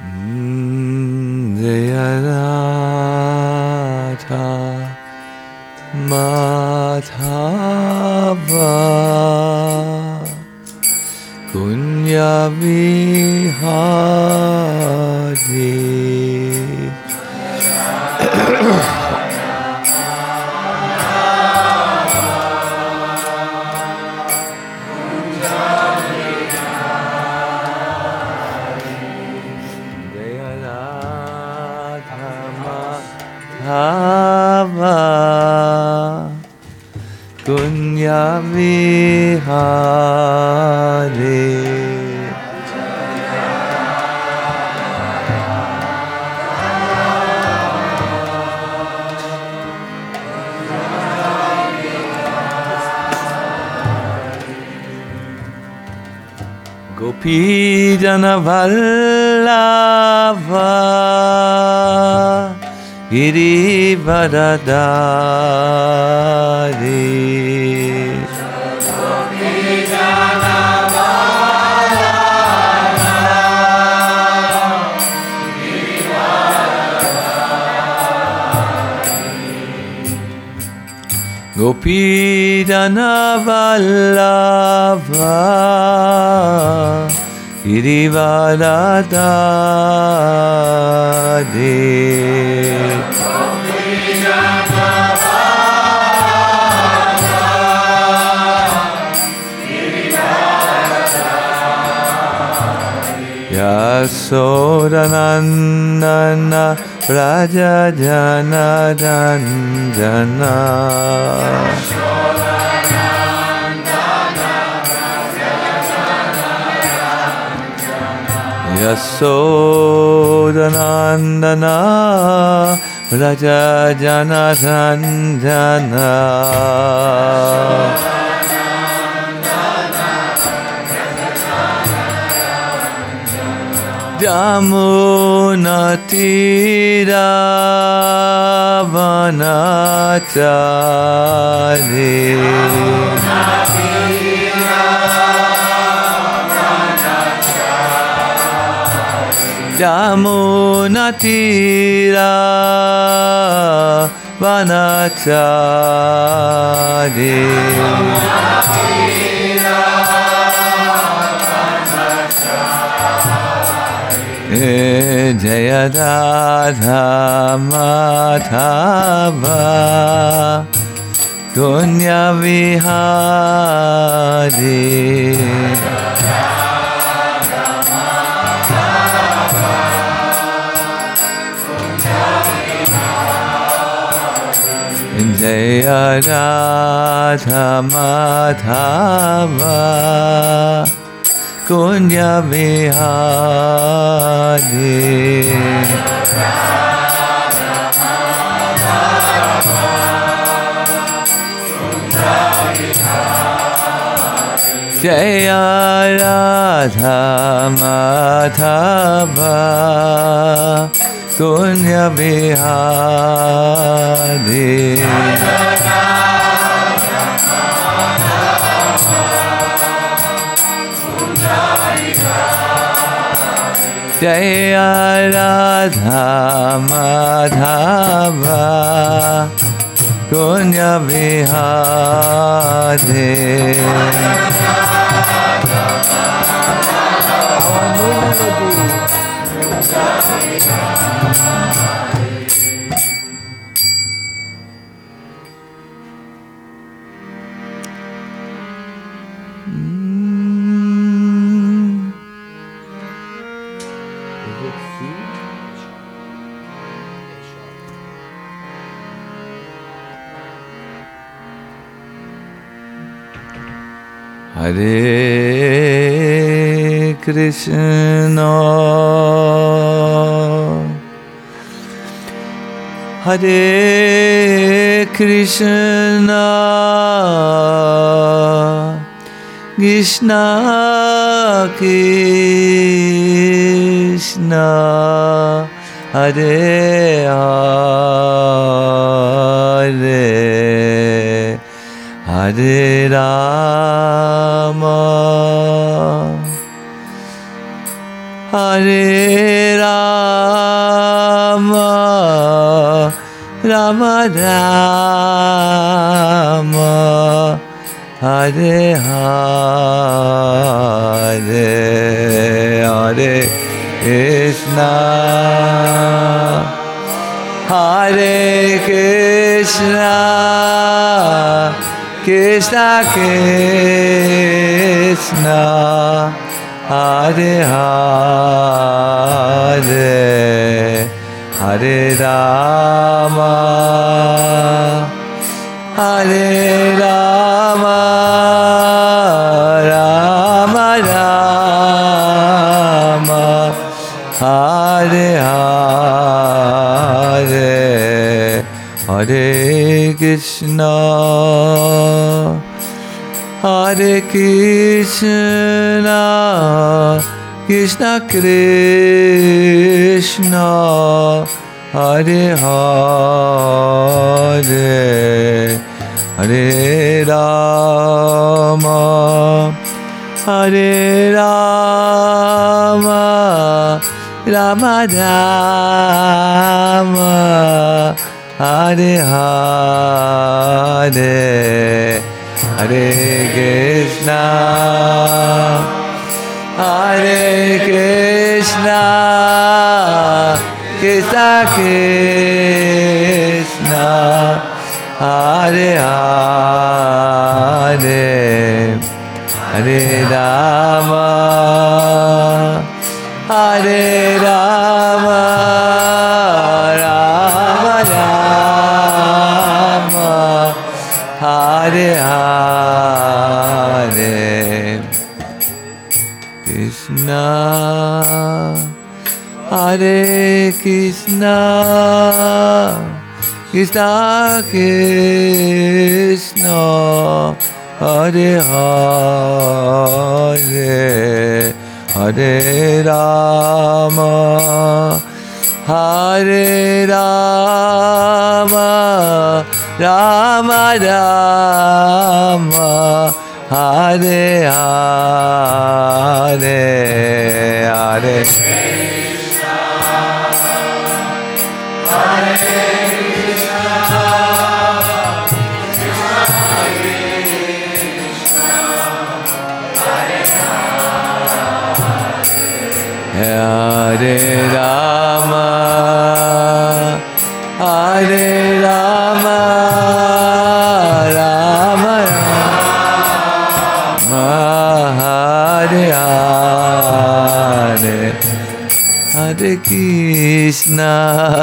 Jaya Radha Madhava Kunya Vihari Kunya Vihari Gopijana Vallabha Girivardhari Gopijana Vallabha Girivardhari Yasodanandana Raja Jana Ranjana Yasodanandana Raja Jana Ranjana Jamuna Tira Vanachari Jamuna Tira Vanachari Jaya Radha Madhava Kunya Vihari Jaya Radha Madhava Kunya Vihari Jaya Radha Madhava Kunya Vihari Jaya Radha Madhava Kunya Vihari Hare Krishna Hare Krishna Krishna Krishna Hare Hare Hare Rama Hare Rama, Rama Rama, Hare Hare, Hare Krishna, Hare Krishna, Krishna Krishna, Hare Hare, Hare Rama, Hare Rama, Rama Rama, Hare Hare, Hare Krishna, Hare Krishna, Krishna Krishna, Hare Hare, Hare Rama, Hare Rama, Rama Rama, Hare Hare, Hare Krishna, Hare Krishna, Krishna Krishna, Hare Hare, Hare Rama, Hare Rama, Rama Rama, Hare Hare, Krishna, Hare Krishna, Krishna Krishna, Hare Hare, Hare Rama, Hare Rama, Rama Rama, Hare Hare, Hare Krishna, Hare Krishna, Krishna Krishna, Hare Hare, Hare Rama, Hare Rama, Rama Rama, Hare Hare, Hare Krishna,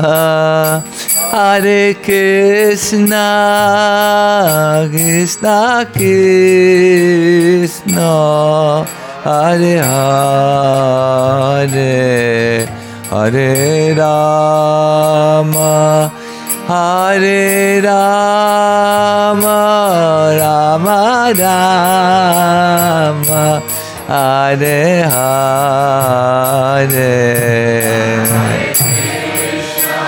Hare Krishna, Krishna Krishna, Hare Hare, Hare Rama, Hare Rama, Rama Rama, Hare Hare, Hare Krishna,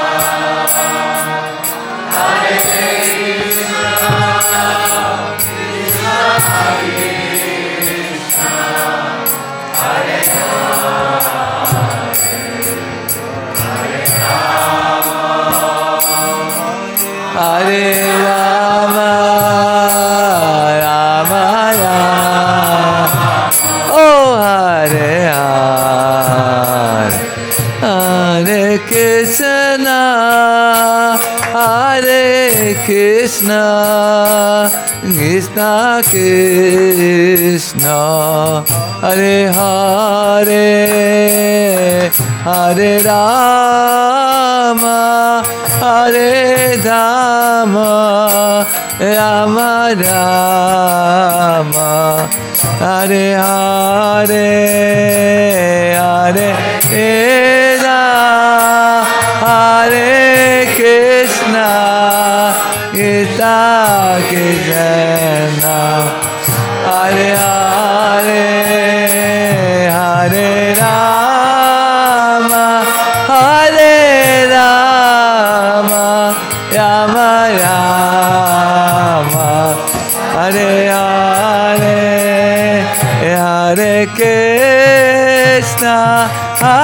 Hare Krishna, Krishna Krishna, Hare Hare Rama, Rama Rama, oh Hare Hare, Hare Krishna, Hare Krishna, Krishna Krishna, Hare Hare, Hare Rama, Hare Rama, Rama Rama, Hare Hare, Hare Krishna, Hare Krishna, Krishna Krishna, Hare Hare, Hare Rama, Hare Rama, Rama Rama, Hare Hare, Hare Krishna,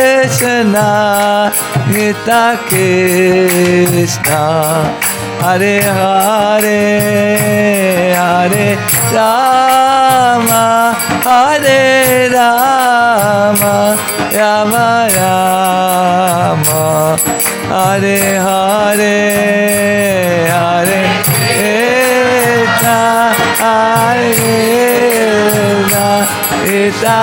Krishna Gita Krishna Hare Hare Hare Rama Hare Rama Rama Rama Hare Hare Hare Krishna Hare Krishna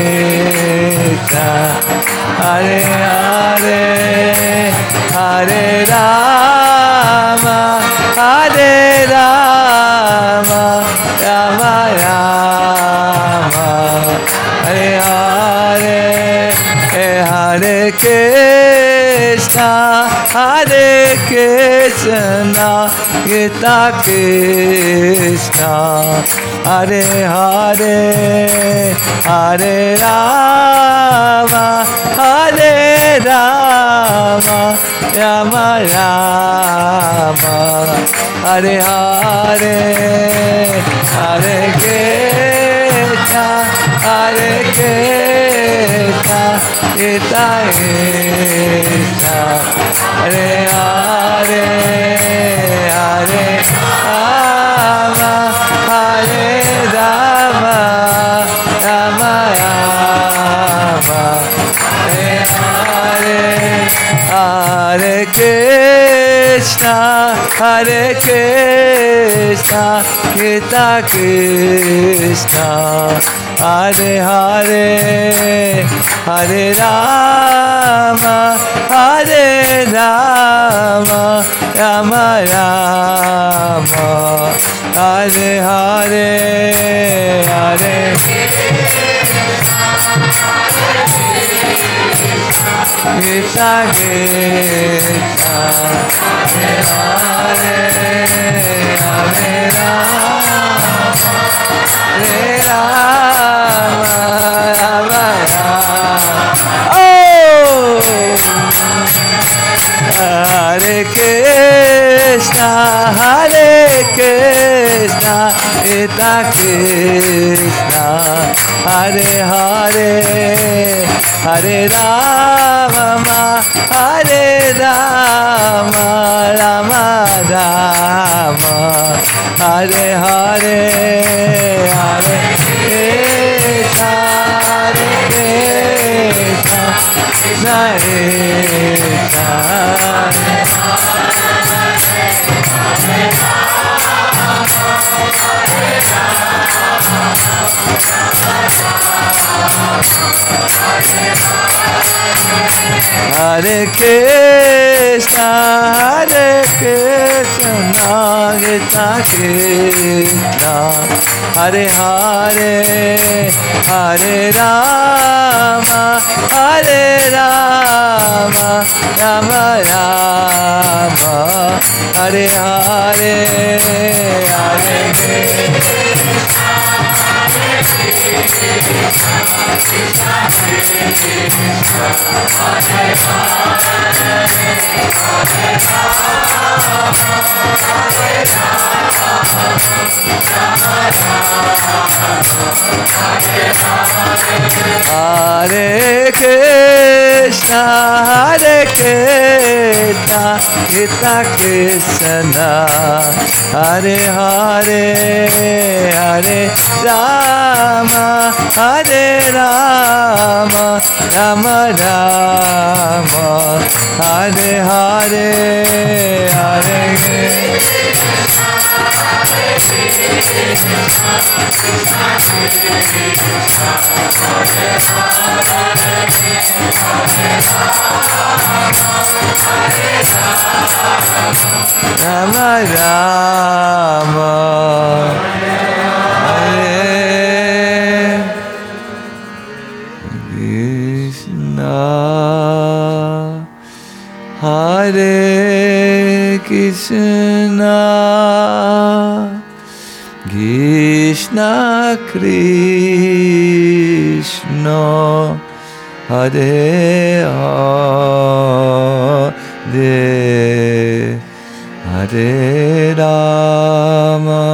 Hare Hare Hare Rama Hare Rama Rama Rama Hare Hare Hare Krishna Hare Krishna Gita Krishna Hare Hare Hare Rama Hare Rama Rama Rama Hare Hare Hare Krishna Hare Krishna Gita Krishna Hare Hare Hare Rama Hare Rama Rama Rama Hare Hare Hare Krishna Hare Krishna Gita Krishna Hare Hare Hare Rama Hare Rama Rama Rama Hare Hare Hare Krishna Krishna Hare Hare Hare Rama Hare Rama Rama Rama Hare Krishna Hare Krishna Gita Krishna Hare Hare Hare Rama Hare Rama Rama Rama Hare Hare Hare Krishna Hare Krishna Krishna Krishna Hare Krishna Hare Krishna Gita Krishna Hare Hare Hare Rama Hare Rama Rama Rama Hare Hare Hare Hare Krishna Hare Krishna Gita Krishna Hare Hare Hare Rama Hare Rama Rama Rama Hare Hare Hare Rama Rama Hare Krishna Hare Krishna Krishna Krishna Hare Hare Hare Rama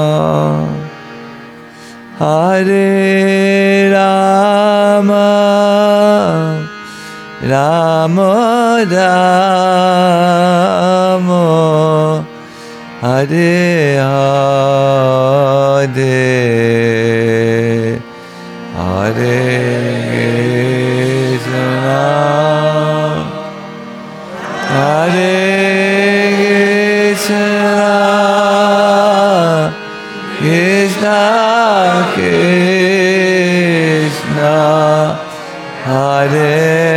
Hare Rama Rama Rama Hare Hare Hare Krishna Hare Krishna Krishna Hare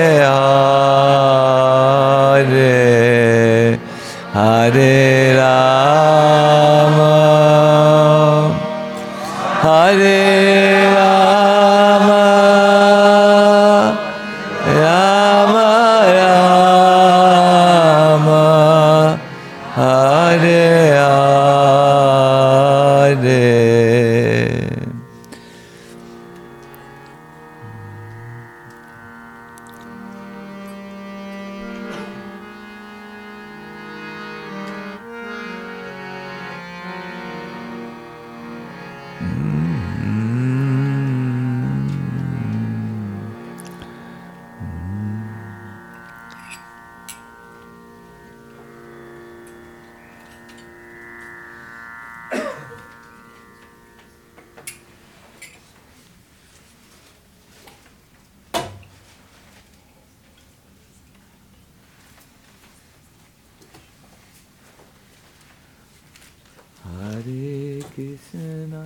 Hare Hare Rama Hare Rama Rama Rama Hare Hare. Hare Krishna.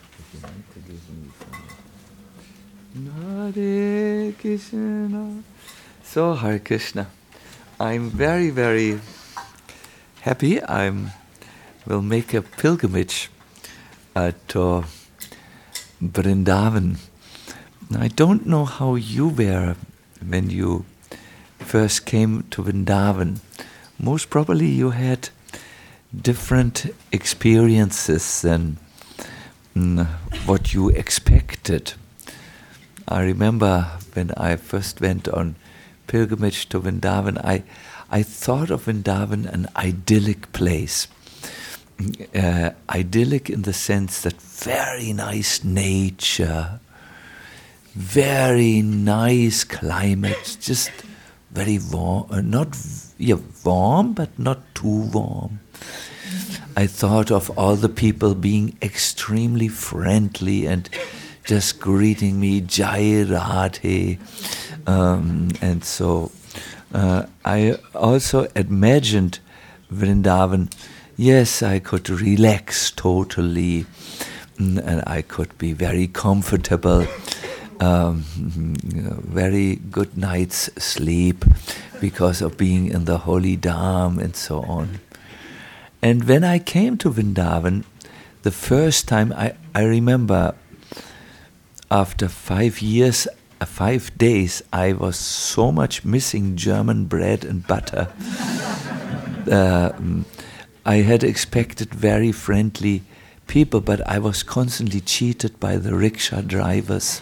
Hare Krishna. So, Hare Krishna. I'm very, very happy. Will make a pilgrimage to Vrindavan. I don't know how you were when you first came to Vrindavan. Most probably you had different experiences than what you expected. I remember when I first went on pilgrimage to Vrindavan, I thought of Vrindavan an idyllic place. Idyllic in the sense that very nice nature, very nice climate, just very warm, warm, but not too warm. I thought of all the people being extremely friendly and just greeting me, Jai Radhe. And so I also imagined Vrindavan. Yes, I could relax totally, and I could be very comfortable, very good night's sleep because of being in the holy Dham and so on. And when I came to Vrindavan, the first time, I remember after 5 years, 5 days, I was so much missing German bread and butter. I had expected very friendly people, but I was constantly cheated by the rickshaw drivers.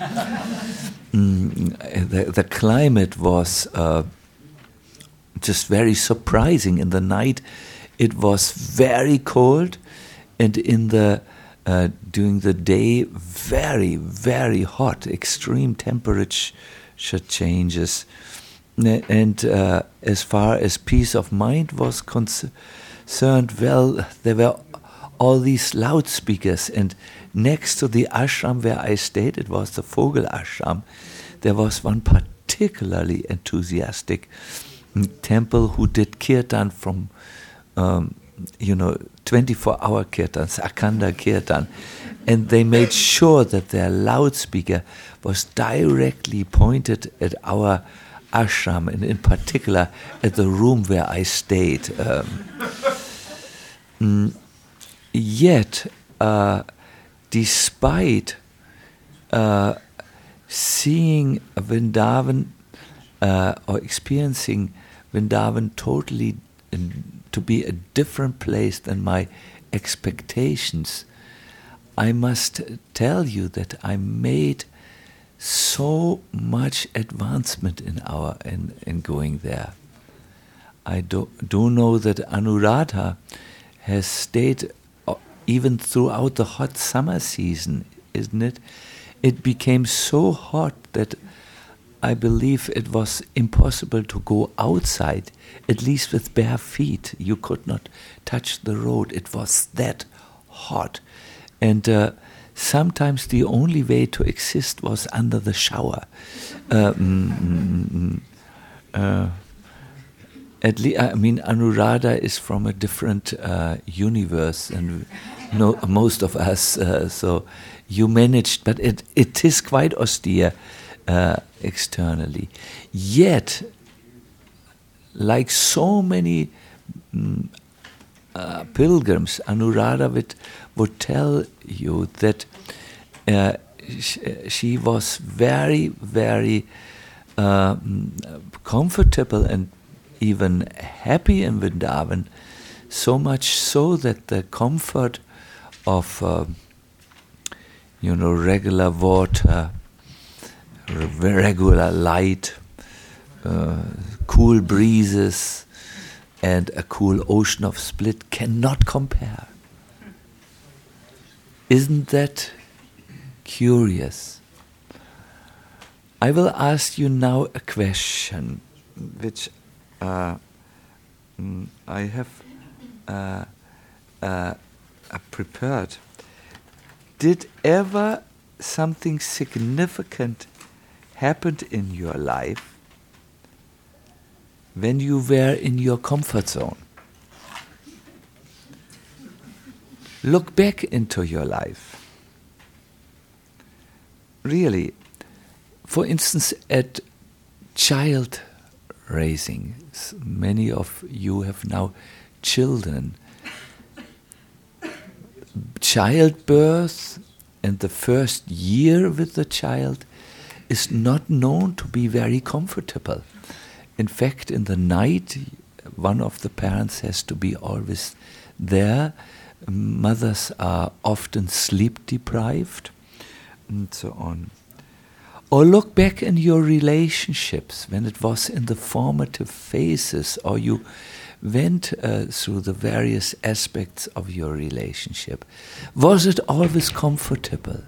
The climate was just very surprising. In the night, it was very cold, and during the day, very, very hot, extreme temperature changes. And as far as peace of mind was concerned, well, there were all these loudspeakers, and next to the ashram where I stayed, it was the Vogel ashram, there was one particularly enthusiastic temple who did kirtan from 24-hour kirtans, Akhanda kirtan, and they made sure that their loudspeaker was directly pointed at our ashram, and in particular at the room where I stayed. Yet, despite seeing Vrindavan or experiencing Vrindavan totally to be a different place than my expectations, I must tell you that I made so much advancement in going there. I do know that Anuradha has stayed even throughout the hot summer season, isn't it? It became so hot that I believe it was impossible to go outside, at least with bare feet. You could not touch the road. It was that hot. And sometimes the only way to exist was under the shower. Anuradha is from a different universe, and most of us. So you managed, but it is quite austere externally. Yet, like so many pilgrims, Anuradha would tell you that she was very, very comfortable and even happy in Vrindavan, so much so that the comfort of regular water, regular light, cool breezes, and a cool ocean of Split cannot compare. Isn't that curious? I will ask you now a question which I have prepared. Did ever something significant happen in your life when you were in your comfort zone? Look back into your life. Really, for instance, at child raising, many of you have now children. Childbirth and the first year with the child is not known to be very comfortable. In fact, in the night, one of the parents has to be always there. Mothers are often sleep deprived, and so on. Or look back in your relationships when it was in the formative phases, or you went through the various aspects of your relationship. Was it always comfortable?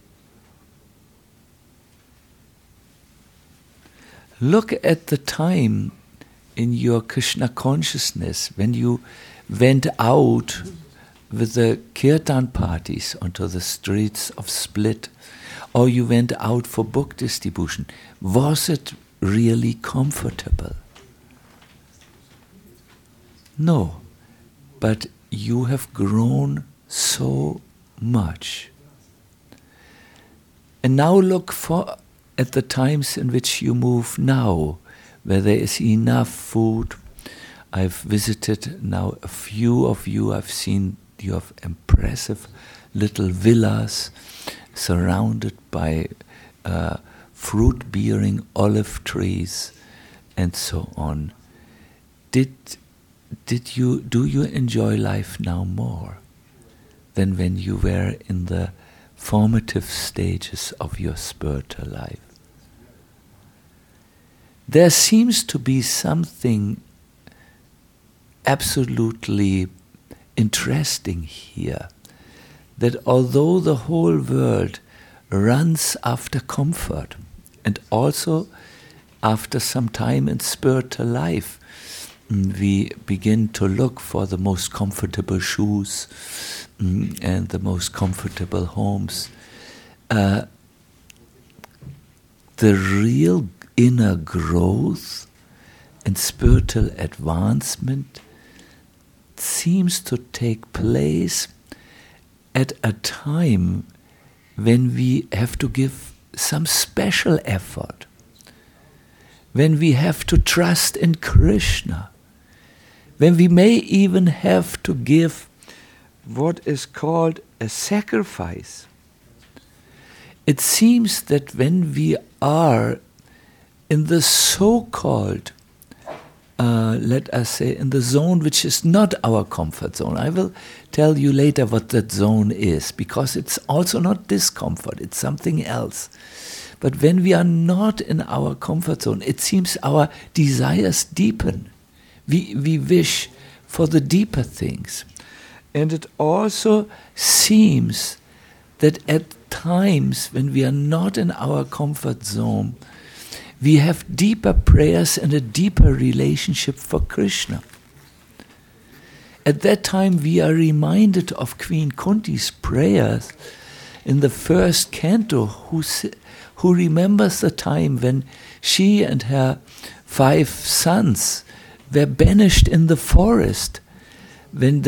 Look at the time in your Krishna consciousness when you went out with the kirtan parties onto the streets of Split, or you went out for book distribution. Was it really comfortable? No, but you have grown so much. And now look at the times in which you move now, where there is enough food. I've visited now a few of you. I've seen you have impressive little villas surrounded by fruit-bearing olive trees and so on. Do you enjoy life now more than when you were in the formative stages of your spiritual life? There seems to be something absolutely interesting here, that although the whole world runs after comfort and also after some time in spiritual life, we begin to look for the most comfortable shoes and the most comfortable homes. The real inner growth and spiritual advancement seems to take place at a time when we have to give some special effort, when we have to trust in Krishna, when we may even have to give what is called a sacrifice. It seems that when we are in the so-called, let us say, in the zone which is not our comfort zone. I will tell you later what that zone is, because it's also not discomfort, it's something else. But when we are not in our comfort zone, it seems our desires deepen. We wish for the deeper things. And it also seems that at times when we are not in our comfort zone, we have deeper prayers and a deeper relationship for Krishna. At that time, we are reminded of Queen Kunti's prayers in the first canto, who remembers the time when she and her 5 sons were banished in the forest, when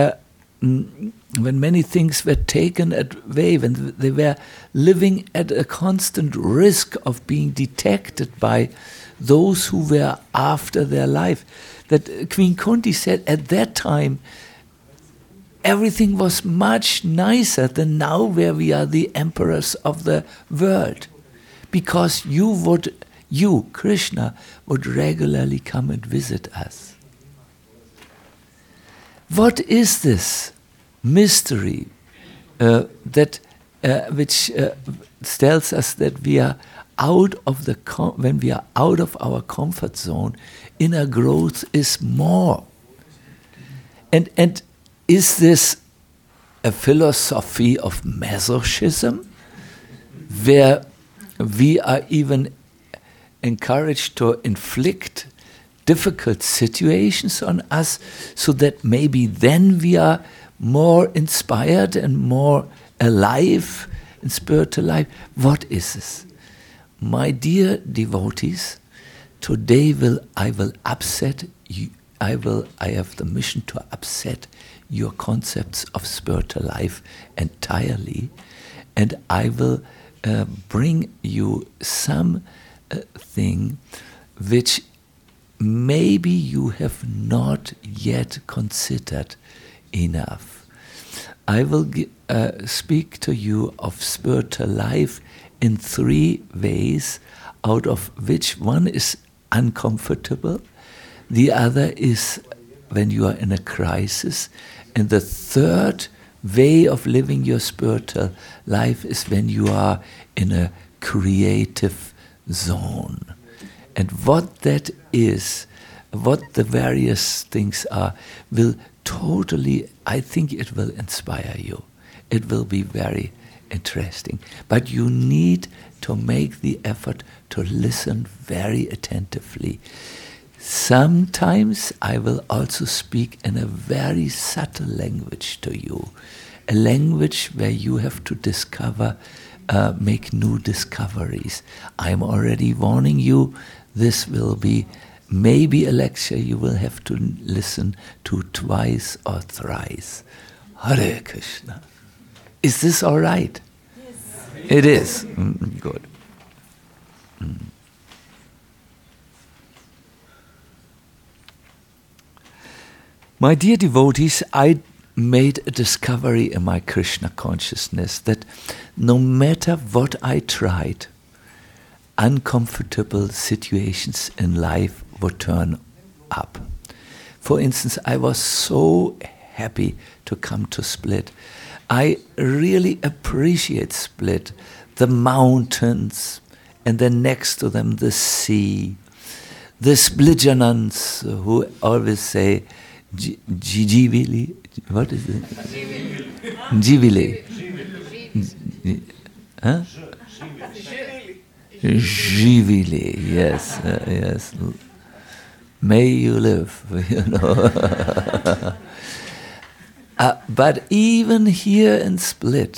many things were taken away, when they were living at a constant risk of being detected by those who were after their life. That Queen Kunti said at that time, everything was much nicer than now, where we are the emperors of the world, because you, Krishna, would regularly come and visit us. What is this mystery which tells us that we are when we are out of our comfort zone, inner growth is more? And is this a philosophy of masochism, where we are even encouraged to inflict difficult situations on us, so that maybe then we are more inspired and more alive in spiritual life? What is this? My dear devotees, today I will upset you. I have the mission to upset your concepts of spiritual life entirely, and I will bring you some thing which maybe you have not yet considered enough. I will speak to you of spiritual life in 3 ways, out of which one is uncomfortable, the other is when you are in a crisis, and the third way of living your spiritual life is when you are in a creative zone. And what that is, what the various things are, will totally, I think it will inspire you. It will be very interesting. But you need to make the effort to listen very attentively. Sometimes I will also speak in a very subtle language to you, a language where you have to discover, make new discoveries. I'm already warning you, this will be maybe a lecture you will have to listen to twice or thrice. Hare Krishna. Is this all right? Yes. It is. Good. My dear devotees, I made a discovery in my Krishna consciousness that no matter what I tried, uncomfortable situations in life would turn up. For instance, I was so happy to come to Split. I really appreciate Split, the mountains, and then next to them the sea. The Splitjanans who always say, Jivili, what is it? Jivili. Huh? Jivili, yes, yes. May you live, you know. But even here in Split,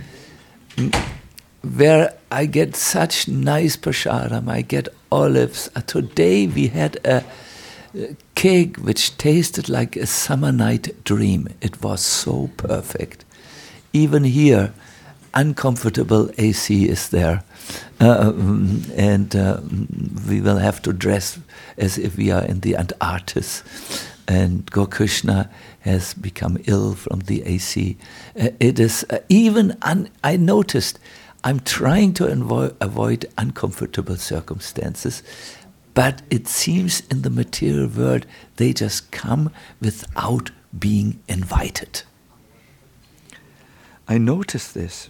where I get such nice prasadam, I get olives. Today we had a cake which tasted like a summer night dream. It was so perfect. Even here, uncomfortable AC is there. And we will have to dress as if we are in the Antarctic. And Gokrishna has become ill from the AC. It is I noticed I'm trying to avoid uncomfortable circumstances, but it seems in the material world they just come without being invited. I noticed this.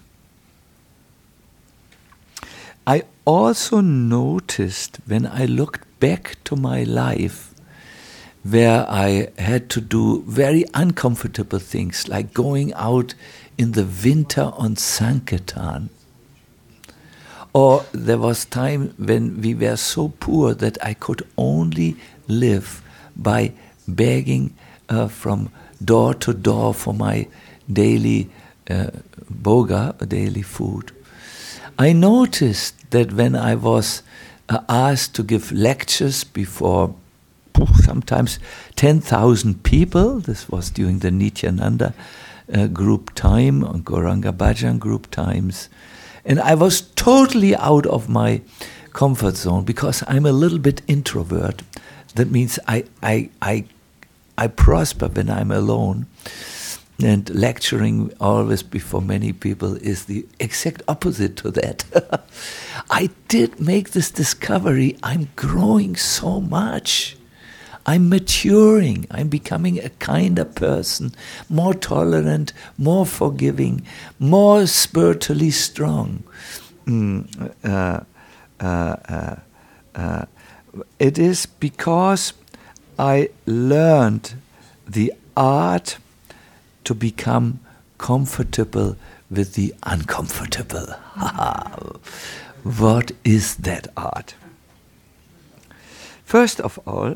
I also noticed when I looked back to my life, where I had to do very uncomfortable things, like going out in the winter on Sankirtan, Or there was time when we were so poor that I could only live by begging from door to door for my daily boga, daily food. I noticed that when I was asked to give lectures before sometimes 10,000 people, this was during the Nityananda group time, or Gauranga Bhajan group times, and I was totally out of my comfort zone because I'm a little bit introvert. That means I prosper when I'm alone. And lecturing always before many people is the exact opposite to that. I did make this discovery. I'm growing so much. I'm maturing. I'm becoming a kinder person, more tolerant, more forgiving, more spiritually strong. It is because I learned the art to become comfortable with the uncomfortable. What is that art? First of all,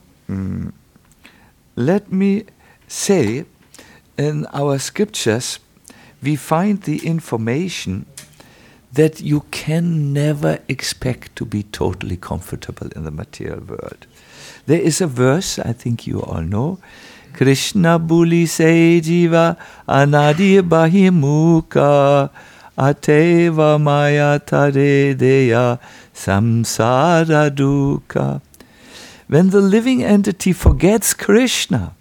let me say, in our scriptures, we find the information that you can never expect to be totally comfortable in the material world. There is a verse, I think you all know, Krishna buli se jiva anadi bahimuka ateva maya tare deya samsara dukkha. When the living entity forgets Krishna,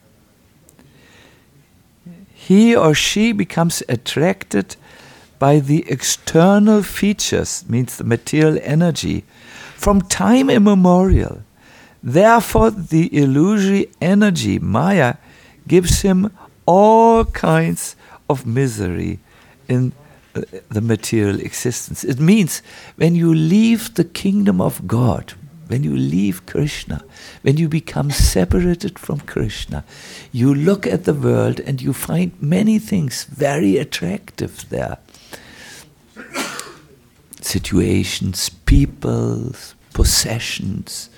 he or she becomes attracted by the external features, means the material energy, from time immemorial. Therefore, the illusory energy, Maya, gives him all kinds of misery in the material existence. It means when you leave the kingdom of God, when you leave Krishna, when you become separated from Krishna, you look at the world and you find many things very attractive there. Situations, people, possessions,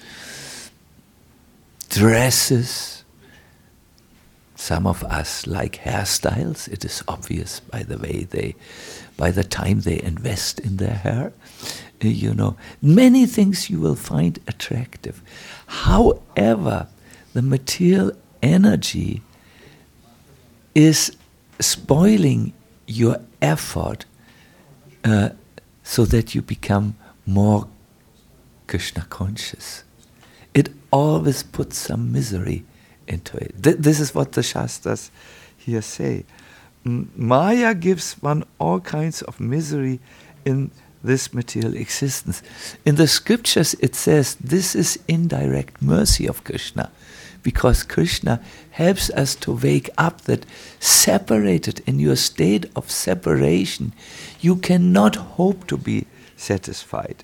dresses. Some of us like hairstyles. It is obvious by the time they invest in their hair. Many things you will find attractive. However, the material energy is spoiling your effort so that you become more Krishna conscious. It always puts some misery into it. This is what the Shastras here say. Maya gives one all kinds of misery in this material existence. In the scriptures it says this is indirect mercy of Krishna, because Krishna helps us to wake up that separated, in your state of separation, you cannot hope to be satisfied.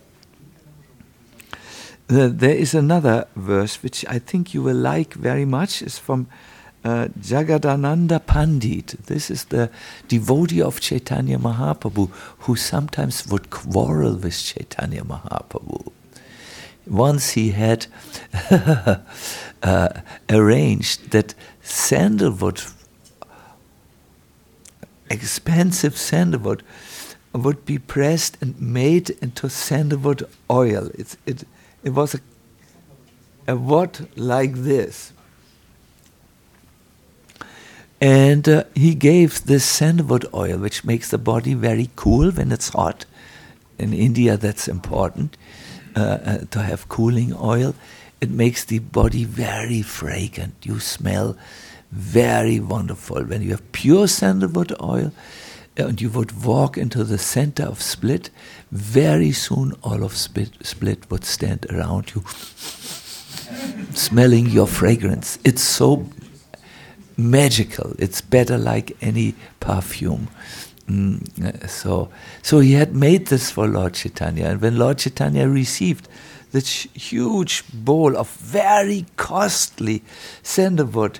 There is another verse which I think you will like very much. It's from Jagadananda Pandit. This is the devotee of Chaitanya Mahaprabhu who sometimes would quarrel with Chaitanya Mahaprabhu. Once he had arranged that sandalwood, expensive sandalwood, would be pressed and made into sandalwood oil. It was a wad like this. And he gave this sandalwood oil, which makes the body very cool when it's hot. In India, that's important, to have cooling oil. It makes the body very fragrant. You smell very wonderful. When you have pure sandalwood oil, and you would walk into the center of Split, very soon all of Split would stand around you, smelling your fragrance. It's so magical. It's better like any perfume. So he had made this for Lord Chaitanya, and when Lord Chaitanya received this huge bowl of very costly sandalwood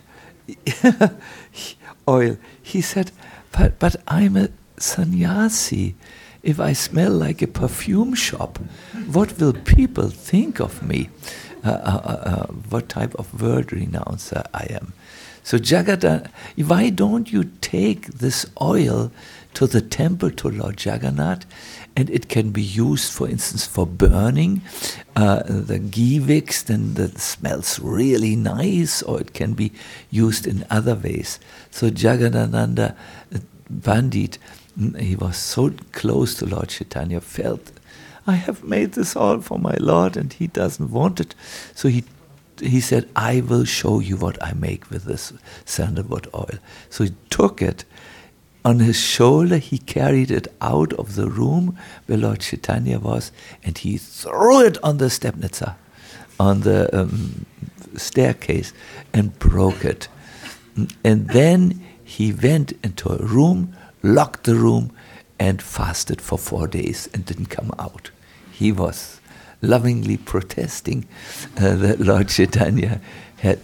oil, he said, but I'm a sannyasi, if I smell like a perfume shop, what will people think of me? What type of world renouncer I am? So Jagadanath, why don't you take this oil to the temple to Lord Jagannath, and it can be used, for instance, for burning the ghee wicks, then that smells really nice, or it can be used in other ways. So Jagadananda Pandit, he was so close to Lord Chaitanya, felt, I have made this all for my Lord and he doesn't want it. So he said, I will show you what I make with this sandalwood oil. So he took it. On his shoulder, he carried it out of the room where Lord Chaitanya was, and he threw it on the Stepnitsa, on the staircase, and broke it. And then he went into a room, locked the room, and fasted for 4 days and didn't come out. He was lovingly protesting that Lord Chaitanya had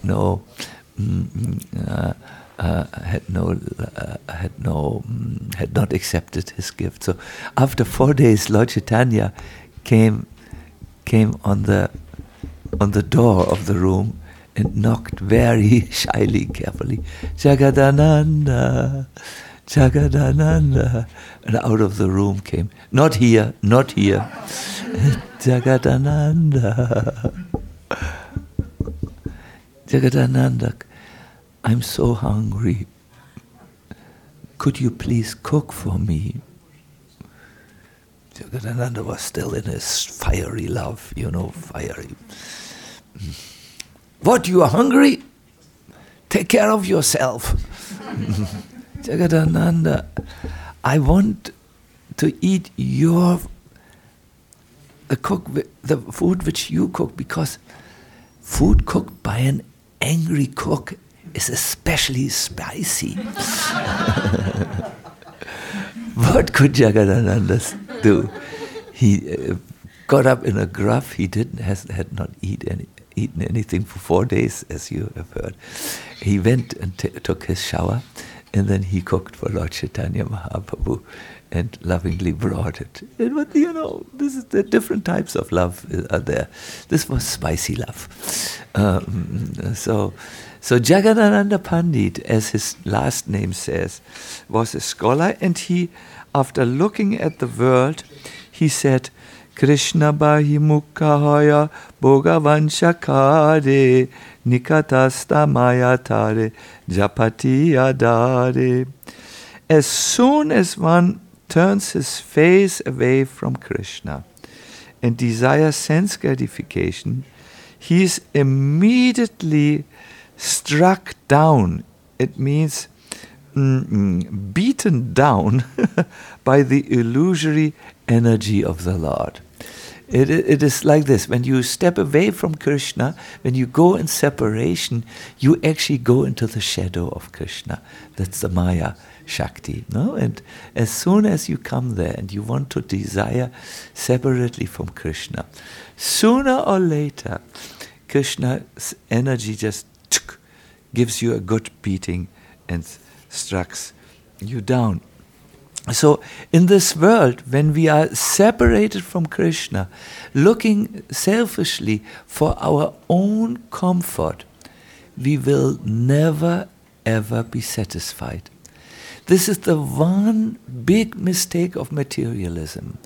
not accepted his gift. So after 4 days, Lord Chaitanya came on the door of the room and knocked very shyly, carefully, Jagadananda, Jagadananda, and out of the room came, not here, Jagadananda, Jagadananda, I'm so hungry. Could you please cook for me? Jagadananda was still in his fiery love, fiery. What, you are hungry? Take care of yourself. Jagadananda, I want to eat the food which you cook, because food cooked by an angry cook is especially spicy. What could Jagadananda do? He got up in a gruff. He had not eaten anything for 4 days, as you have heard. He went and took his shower, and then he cooked for Lord Chaitanya Mahaprabhu and lovingly brought it. But this is the different types of love are there. This was spicy love. So Jagadananda Pandit, as his last name says, was a scholar, and he, after looking at the world, he said, Krishna bahi mukhahaya bhogavanshakare nikatasta mayatare japati adare. As soon as one turns his face away from Krishna and desires sense gratification, he is immediately struck down. It means beaten down by the illusory energy of the Lord. It is like this. When you step away from Krishna, when you go in separation, you actually go into the shadow of Krishna. That's the Maya Shakti. No? And as soon as you come there and you want to desire separately from Krishna, sooner or later, Krishna's energy just gives you a good beating and strikes you down. So in this world, when we are separated from Krishna, looking selfishly for our own comfort, we will never ever be satisfied. This is the one big mistake of materialism.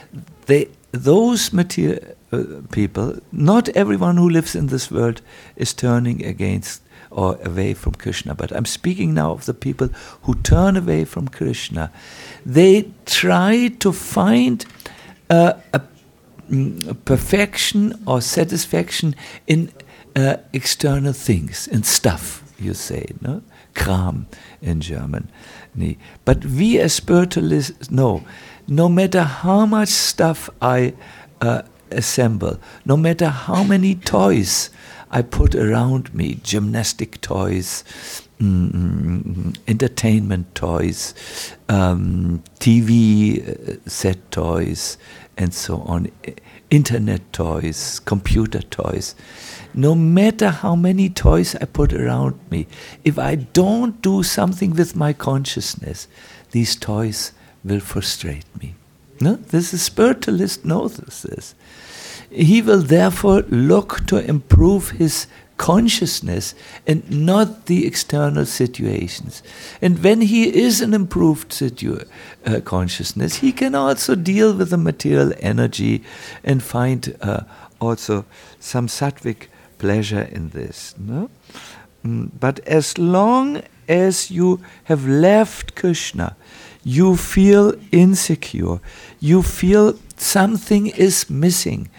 Those people, not everyone who lives in this world is turning against or away from Krishna, but I'm speaking now of the people who turn away from Krishna. They try to find a perfection or satisfaction in external things, in stuff, you say, no? Kram in German. But we as spiritualists know, no matter how much stuff I assemble, no matter how many toys I put around me, gymnastic toys, entertainment toys, TV set toys, and so on, internet toys, computer toys. No matter how many toys I put around me, if I don't do something with my consciousness, these toys will frustrate me. No? This is spiritualist knows this. He will therefore look to improve his consciousness and not the external situations. And when he is an improved consciousness, he can also deal with the material energy and find also some sattvic pleasure in this. No? But as long as you have left Krishna, you feel insecure. You feel something is missing.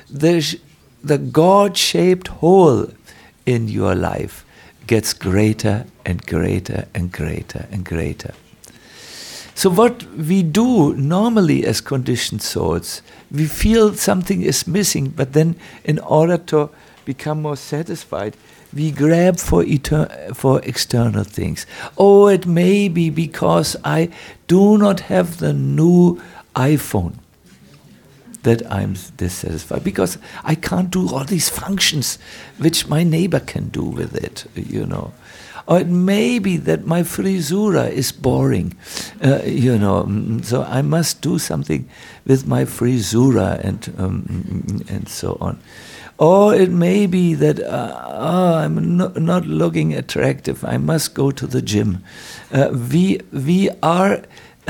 The God-shaped hole in your life gets greater and greater and greater and greater. So what we do normally as conditioned souls, we feel something is missing, but then in order to become more satisfied, we grab for external things. Oh, it may be because I do not have the new iPhone that I'm dissatisfied, because I can't do all these functions which my neighbor can do with it, you know. Or it may be that my frisura is boring, you know, so I must do something with my frisura and so on. Or it may be that I'm not looking attractive, I must go to the gym. We are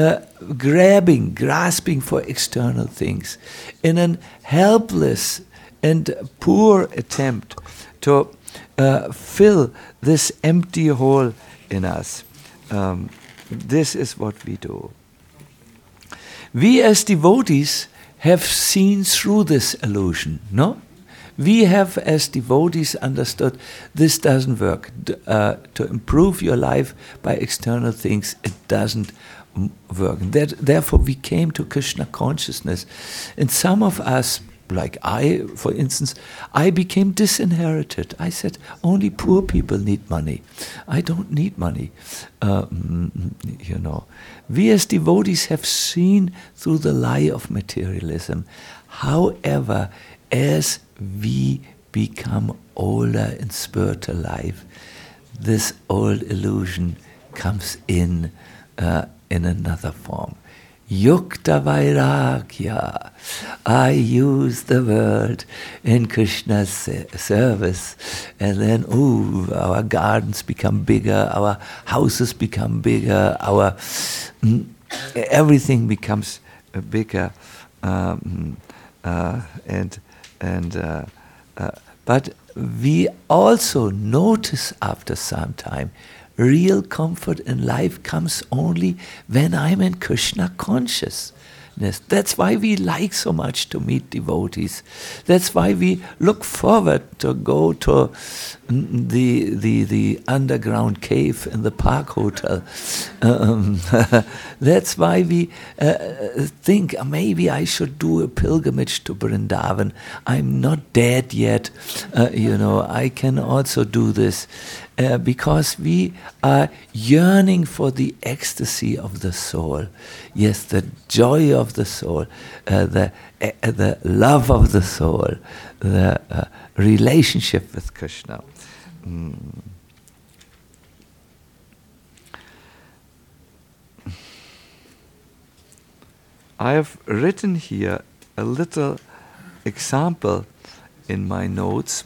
grasping for external things in an helpless and poor attempt to fill this empty hole in us. This is what we do. We as devotees have seen through this illusion, no? We have as devotees understood this doesn't work. To improve your life by external things, it doesn't work. Therefore, we came to Krishna consciousness. And some of us, like I, for instance, I became disinherited. I said, only poor people need money. I don't need money. You know, we as devotees have seen through the lie of materialism. However, as we become older in spiritual life, this old illusion comes in another form. Yukta Vairagya. I use the world in Krishna's service, and then our gardens become bigger, our houses become bigger, our everything becomes bigger, but we also notice after some time, real comfort in life comes only when I'm in Krishna consciousness. That's why we like so much to meet devotees. That's why we look forward to go to the underground cave in the Park Hotel. That's why we think maybe I should do a pilgrimage to Vrindavan. I'm not dead yet. You know, I can also do this. Because we are yearning for the ecstasy of the soul. Yes, the joy of the soul, the love of the soul, the relationship with Krishna. I have written here a little example in my notes.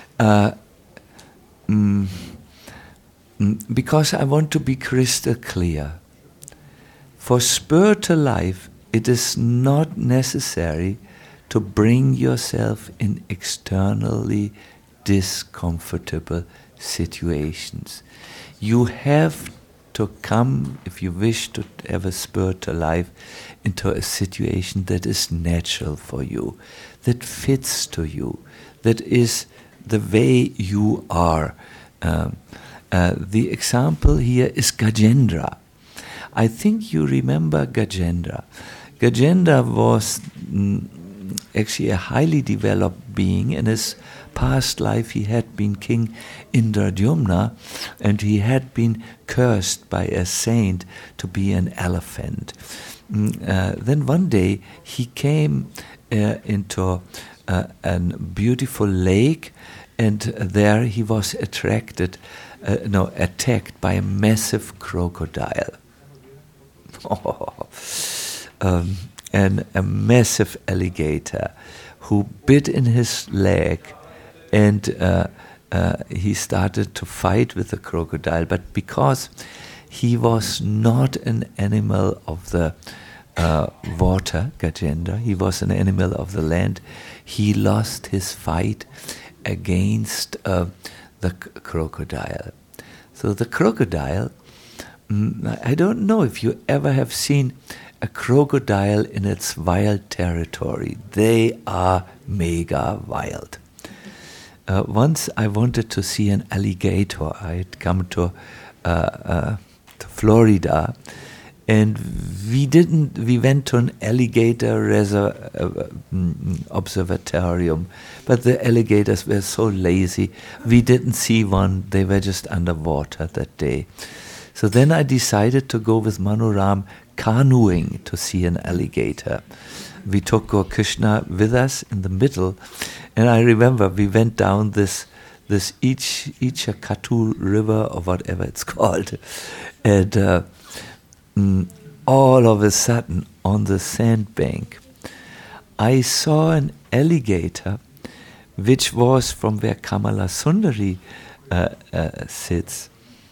Because I want to be crystal clear. For spiritual life, it is not necessary to bring yourself in externally discomfortable situations. You have to come, if you wish to have a spiritual life, into a situation that is natural for you, that fits to you, that is the way you are. The example here is Gajendra. I think you remember Gajendra. Gajendra was actually a highly developed being. In his past life he had been King Indradyumna, and he had been cursed by a saint to be an elephant. Then one day he came into a beautiful lake, and there he was attacked by a massive crocodile. a massive alligator who bit in his leg, and he started to fight with the crocodile. But because he was not an animal of the water, Gajendra, he was an animal of the land, he lost his fight against the crocodile. So the crocodile, I don't know if you ever have seen a crocodile in its wild territory. They are mega wild. Once I wanted to see an alligator. I had come to Florida, and we went to an alligator observatorium, but the alligators were so lazy, we didn't see one. They were just underwater that day. So then I decided to go with Manoram canoeing to see an alligator. We took Gaur Krishna with us in the middle, and I remember we went down this Ichakatu river or whatever it's called, and all of a sudden on the sandbank I saw an alligator which was from where Kamala Sundari sits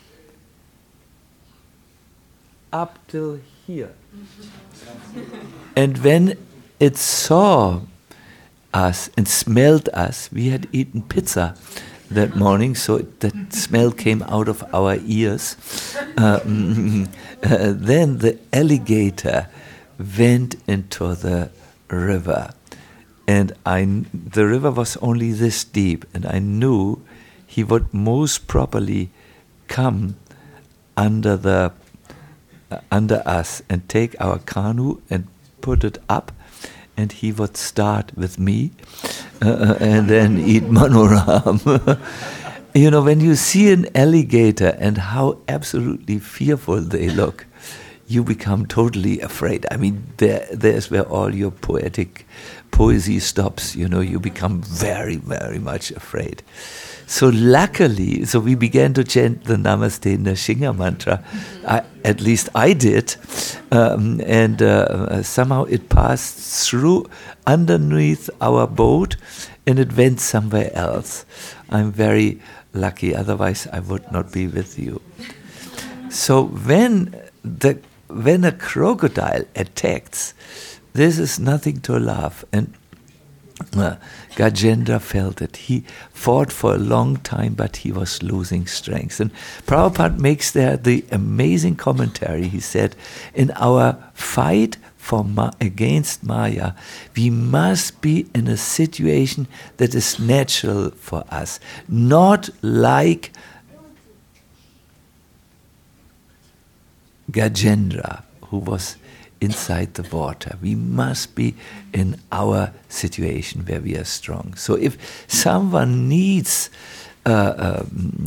up till here. And when it saw us and smelled us, we had eaten pizza that morning, so that smell came out of our ears. Then the alligator went into the river, and the river was only this deep, and I knew he would most probably come under us and take our canoe and put it up, and he would start with me and then eat Manoram. You know, when you see an alligator and how absolutely fearful they look, you become totally afraid. I mean, there's where all your poesy stops. You know, you become very, very much afraid. So luckily, we began to chant the Namaste Nrsimha mantra. At least I did. And somehow it passed through underneath our boat, and it went somewhere else. I'm very lucky, otherwise I would not be with you. So when a crocodile attacks, this is nothing to laugh. And Gajendra felt it. He fought for a long time, but he was losing strength. And Prabhupada makes there the amazing commentary. He said, in our fight against Maya, we must be in a situation that is natural for us, not like Gajendra, who was inside the water. We must be in our situation where we are strong. So if someone needs a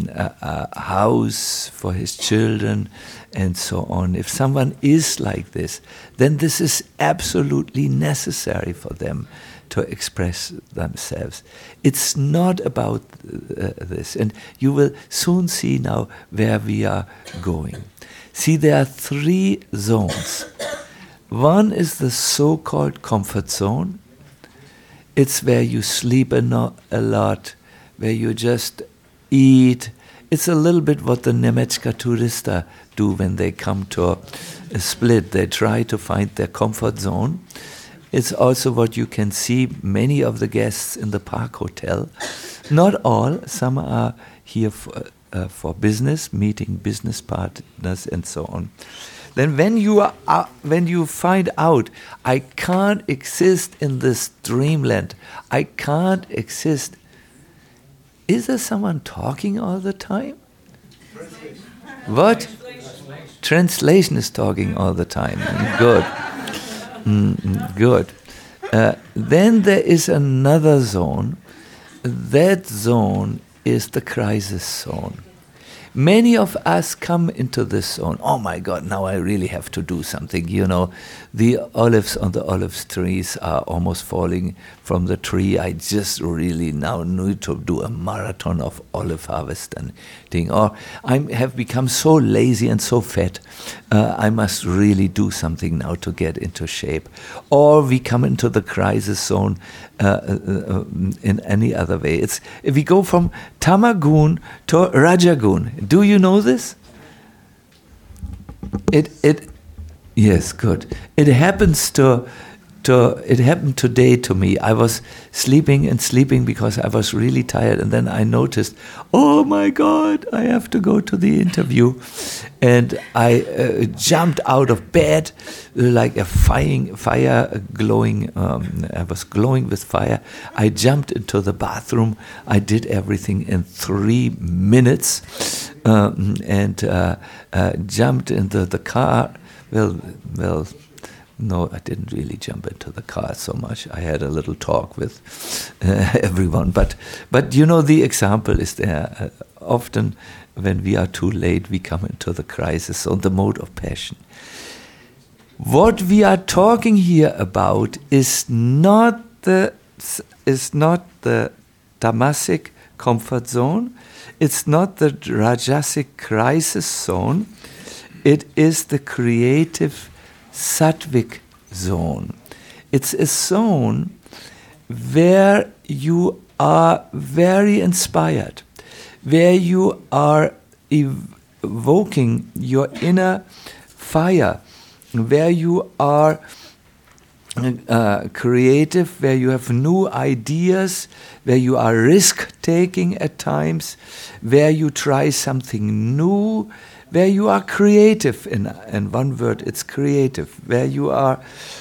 house for his children and so on, if someone is like this, then this is absolutely necessary for them to express themselves. It's not about this. And you will soon see now where we are going. See, there are 3 zones. One is the so-called comfort zone. It's where you sleep a lot, where you just eat. It's a little bit what the Nemechka Turista do when they come to a split. They try to find their comfort zone. It's also what you can see many of the guests in the Park Hotel. Not all. Some are here for business, meeting business partners and so on. Then when you find out, I can't exist in this dreamland, I can't exist. Is there someone talking all the time? What? Translation is talking all the time. Good. Good. Then there is another zone. That zone is the crisis zone, many of us come into this zone. Oh my God, now I really have to do something. You know, the olives on the olive trees are almost falling from the tree. I just really now need to do a marathon of olive harvest and thing. Or I have become so lazy and so fat. I must really do something now to get into shape. Or we come into the crisis zone in any other way. If we go from Tamagun to Rajagun. Do you know this? Yes, good. It happened today to me. I was sleeping because I was really tired, and then I noticed, oh my God, I have to go to the interview, and I jumped out of bed like a fire glowing. I was glowing with fire. I jumped into the bathroom. I did everything in 3 minutes, and jumped into the car. Well. No, I didn't really jump into the car so much. I had a little talk with everyone. But you know, the example is there. Often when we are too late, we come into the crisis on the mode of passion. What we are talking here about is not the tamasic comfort zone. It's not the rajasic crisis zone. It is the creative sattvic zone. It's a zone where you are very inspired, where you are evoking your inner fire, where you are creative, where you have new ideas, where you are risk-taking at times, where you try something new, where you are creative, in one word, it's creative, where you are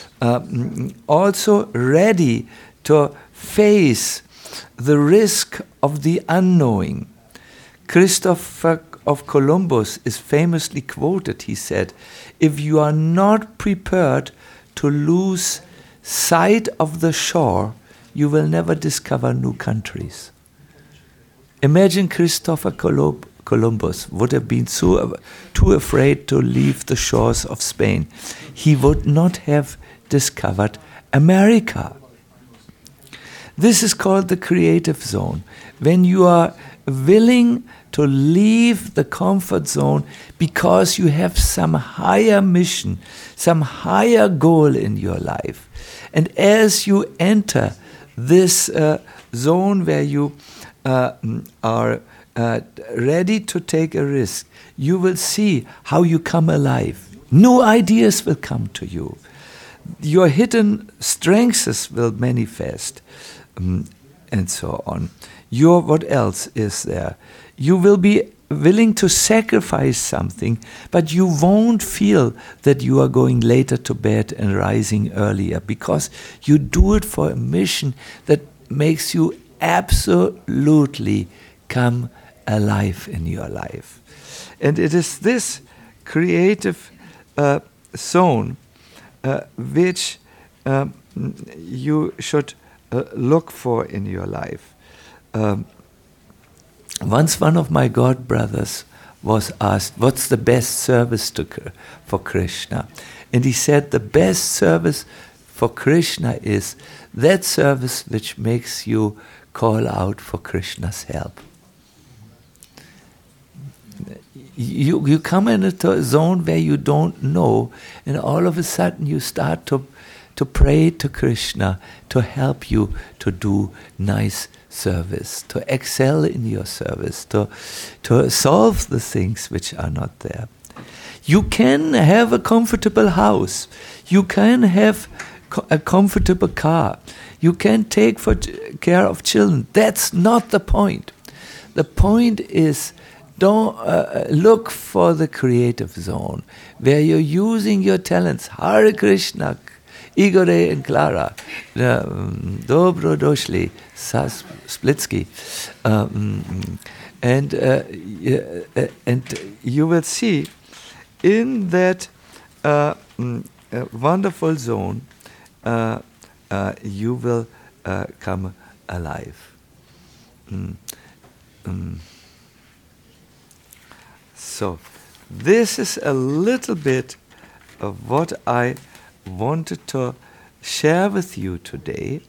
also ready to face the risk of the unknowing. Christopher of Columbus is famously quoted. He said, if you are not prepared to lose sight of the shore, you will never discover new countries. Imagine Christopher Columbus would have been too afraid to leave the shores of Spain. He would not have discovered America. This is called the creative zone. When you are willing to leave the comfort zone because you have some higher mission, some higher goal in your life. And as you enter this zone where you are ready to take a risk, you will see how you come alive. New ideas will come to you. Your hidden strengths will manifest, and so on. What else is there? You will be willing to sacrifice something, but you won't feel that you are going later to bed and rising earlier, because you do it for a mission that makes you absolutely come alive in your life. And it is this creative zone which you should look for in your life. Once one of my god brothers was asked, what's the best service for Krishna? And he said, the best service for Krishna is that service which makes you call out for Krishna's help. You come into a zone where you don't know, and all of a sudden you start to pray to Krishna to help you to do nice service, to excel in your service, to solve the things which are not there. You can have a comfortable house. You can have a comfortable car. You can take care of children. That's not the point. The point is, don't look for the creative zone where you're using your talents. Hare Krishna, Igor and Clara, Dobro došli, Splitsky, and you will see in that wonderful zone, you will come alive. So, this is a little bit of what I wanted to share with you today.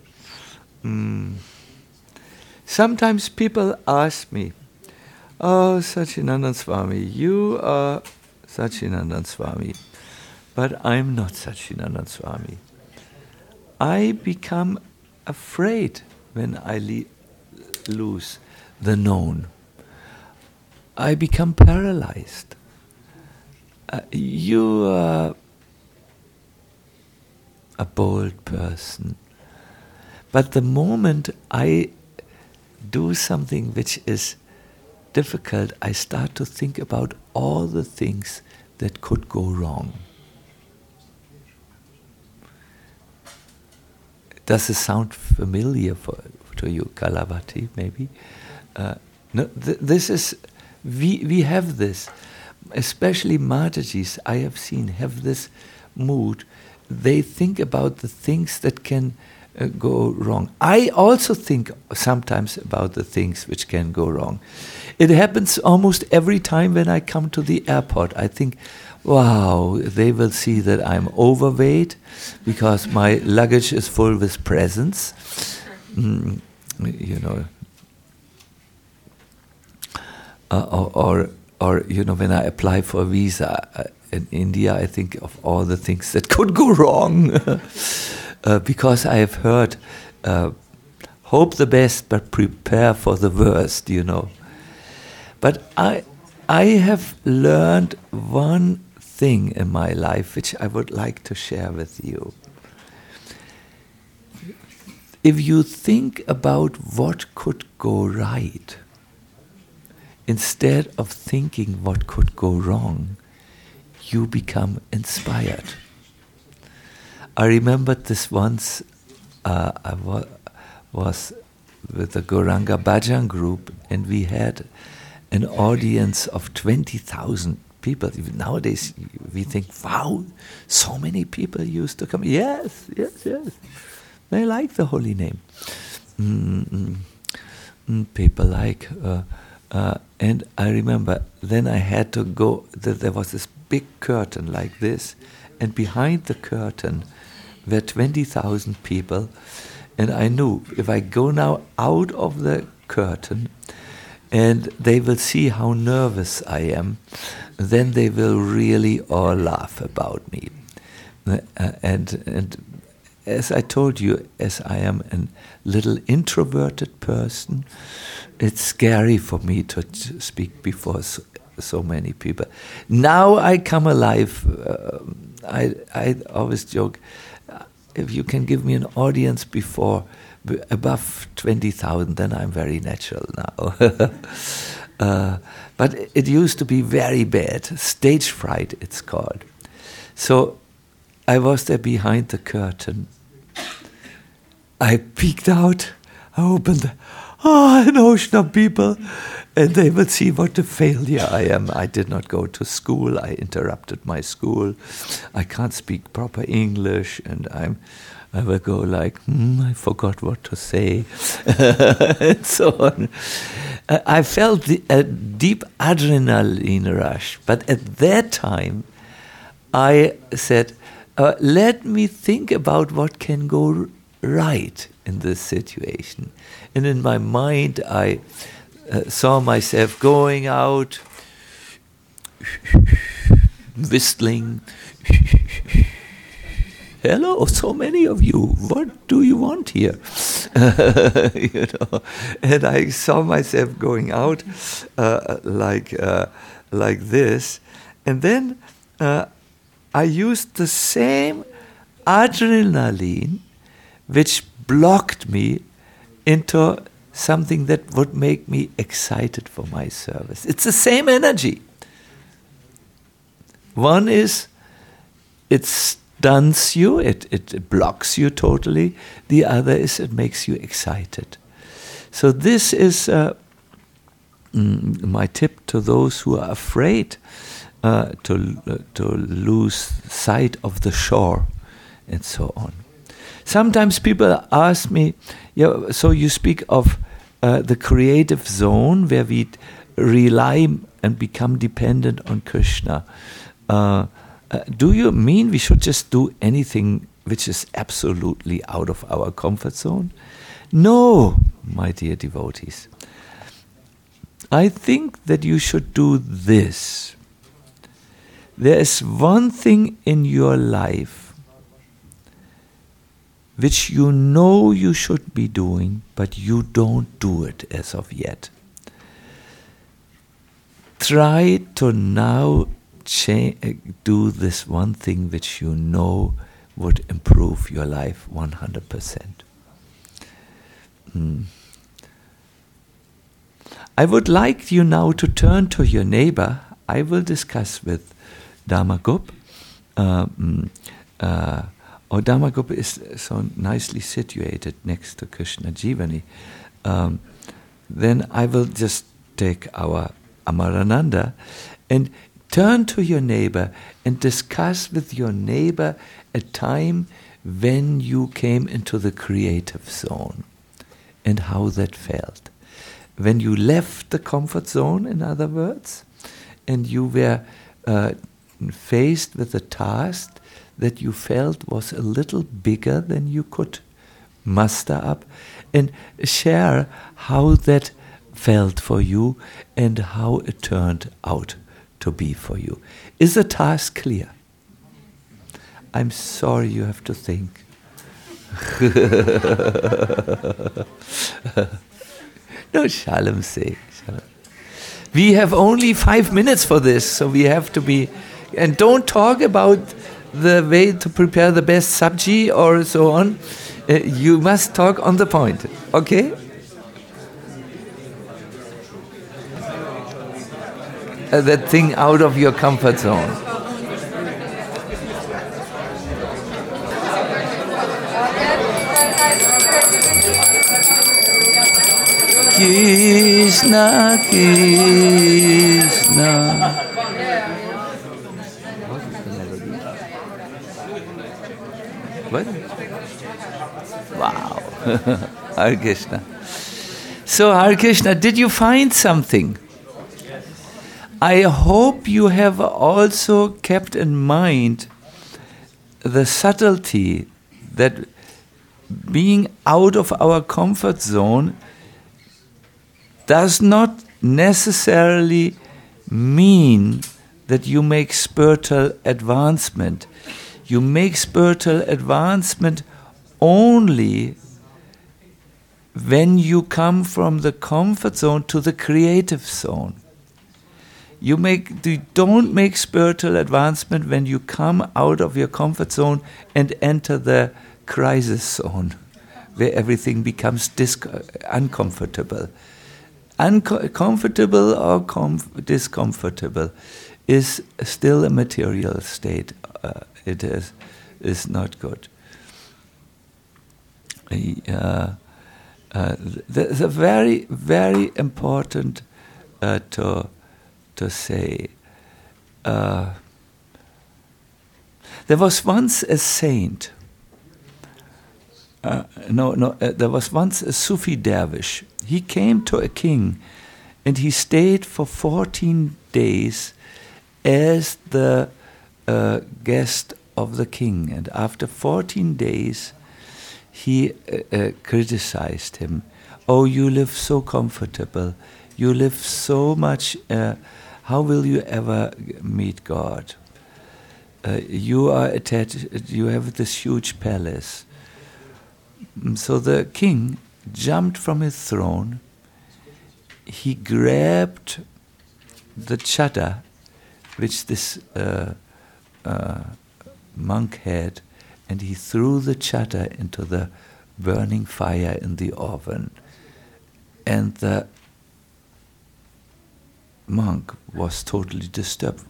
Sometimes people ask me, "Oh, Satchidananda Swami, you are Satchidananda Swami, but I'm not Satchidananda Swami." I become afraid when I lose the known. I become paralyzed. You are a bold person. But the moment I do something which is difficult, I start to think about all the things that could go wrong. Does it sound familiar to you, Kalavati, maybe? No, this is, we have this, especially Matajis, I have seen, have this mood. They think about the things that can go wrong. I also think sometimes about the things which can go wrong. It happens almost every time when I come to the airport. I think, wow, they will see that I'm overweight because my luggage is full with presents. You know, or you know, when I apply for a visa in India, I think of all the things that could go wrong. Because I have heard, hope the best, but prepare for the worst, you know. But I have learned one thing in my life which I would like to share with you. If you think about what could go right, instead of thinking what could go wrong, you become inspired. I remembered this once. I was with the Gauranga Bhajan group, and we had an audience of 20,000 people. Nowadays, we think, wow, so many people used to come. Yes. They like the holy name. People like, and I remember then I had to go, there was this big curtain like this, and behind the curtain were 20,000 people, and I knew if I go now out of the curtain and they will see how nervous I am, then they will really all laugh about me. And as I told you, as I am a little introverted person, it's scary for me to speak before so many people. Now I come alive. I always joke, if you can give me an audience above 20,000, then I'm very natural now. But it used to be very bad. Stage fright, it's called. So I was there behind the curtain. I peeked out. I opened an ocean of people, and they would see what a failure I am. I did not go to school. I interrupted my school. I can't speak proper English, and I will go like, I forgot what to say, and so on. I felt a deep adrenaline rush, but at that time, I said, let me think about what can go right in this situation. And in my mind, I saw myself going out, whistling. Hello, so many of you. What do you want here? You know, and I saw myself going out like this, and then I used the same adrenaline, which blocked me into something that would make me excited for my service. It's the same energy. One is, it stuns you, it blocks you totally. The other is, it makes you excited. So this is my tip to those who are afraid to lose sight of the shore and so on. Sometimes people ask me, so you speak of the creative zone where we rely and become dependent on Krishna. Do you mean we should just do anything which is absolutely out of our comfort zone? No, my dear devotees. I think that you should do this. There is one thing in your life which you know you should be doing, but you don't do it as of yet. Try to now do this one thing which you know would improve your life 100%. I would like you now to turn to your neighbor. I will discuss with Dharmagup. Dharmagup is so nicely situated next to Krishna Jivani. Then I will just take our Amarananda and turn to your neighbor and discuss with your neighbor a time when you came into the creative zone and how that felt. When you left the comfort zone, in other words, and you were faced with a task that you felt was a little bigger than you could muster up, and share how that felt for you and how it turned out to be for you. Is the task clear? I'm sorry you have to think. No, Shalom say. Shalom. We have only 5 minutes for this, so we have to be... And don't talk about the way to prepare the best sabji or so on. You must talk on the point, okay? That thing out of your comfort zone. Krishna, Krishna. What? Wow. Hare Krishna. So, Hare Krishna, did you find something? I hope you have also kept in mind the subtlety that being out of our comfort zone does not necessarily mean that you make spiritual advancement. You make spiritual advancement only when you come from the comfort zone to the creative zone. You don't make spiritual advancement when you come out of your comfort zone and enter the crisis zone, where everything becomes uncomfortable. Comfortable or discomfortable is still a material state. It is not good. There's a very, very important to say. There was once a saint. There was once a Sufi dervish. He came to a king, and he stayed for 14 days as the guest of the king. And after 14 days, he criticized him. Oh, you live so comfortable. You live so much. How will you ever meet God? You are attached. You have this huge palace. So the king jumped from his throne. He grabbed the chadar which this monk had, and he threw the chadar into the burning fire in the oven. And the monk was totally disturbed.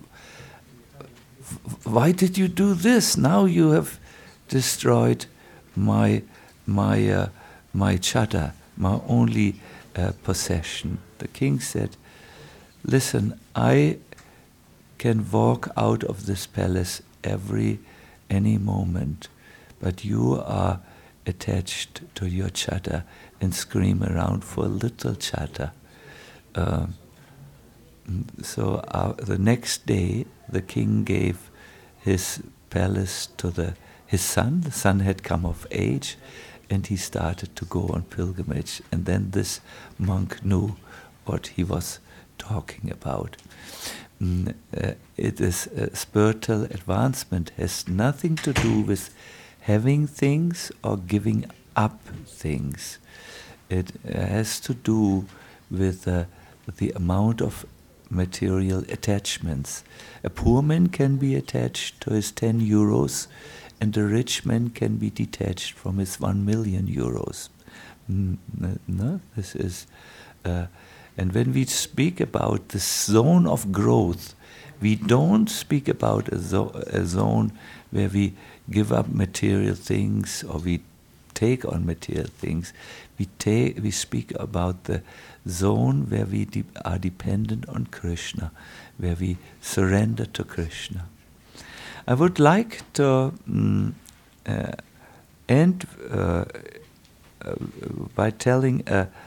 Why did you do this? Now you have destroyed my chadar, my only possession. The king said, listen, I can walk out of this palace any moment, but you are attached to your chadar and scream around for a little chadar. So the next day, the king gave his palace to his son. The son had come of age, and he started to go on pilgrimage. And then this monk knew what he was talking about. It is spiritual advancement has nothing to do with having things or giving up things. It has to do with the amount of material attachments. A poor man can be attached to his 10 euros, and a rich man can be detached from his 1 million euros. No, this is, and when we speak about the zone of growth, we don't speak about a zone where we give up material things or we take on material things. We speak about the zone where we are dependent on Krishna, where we surrender to Krishna. I would like to end by telling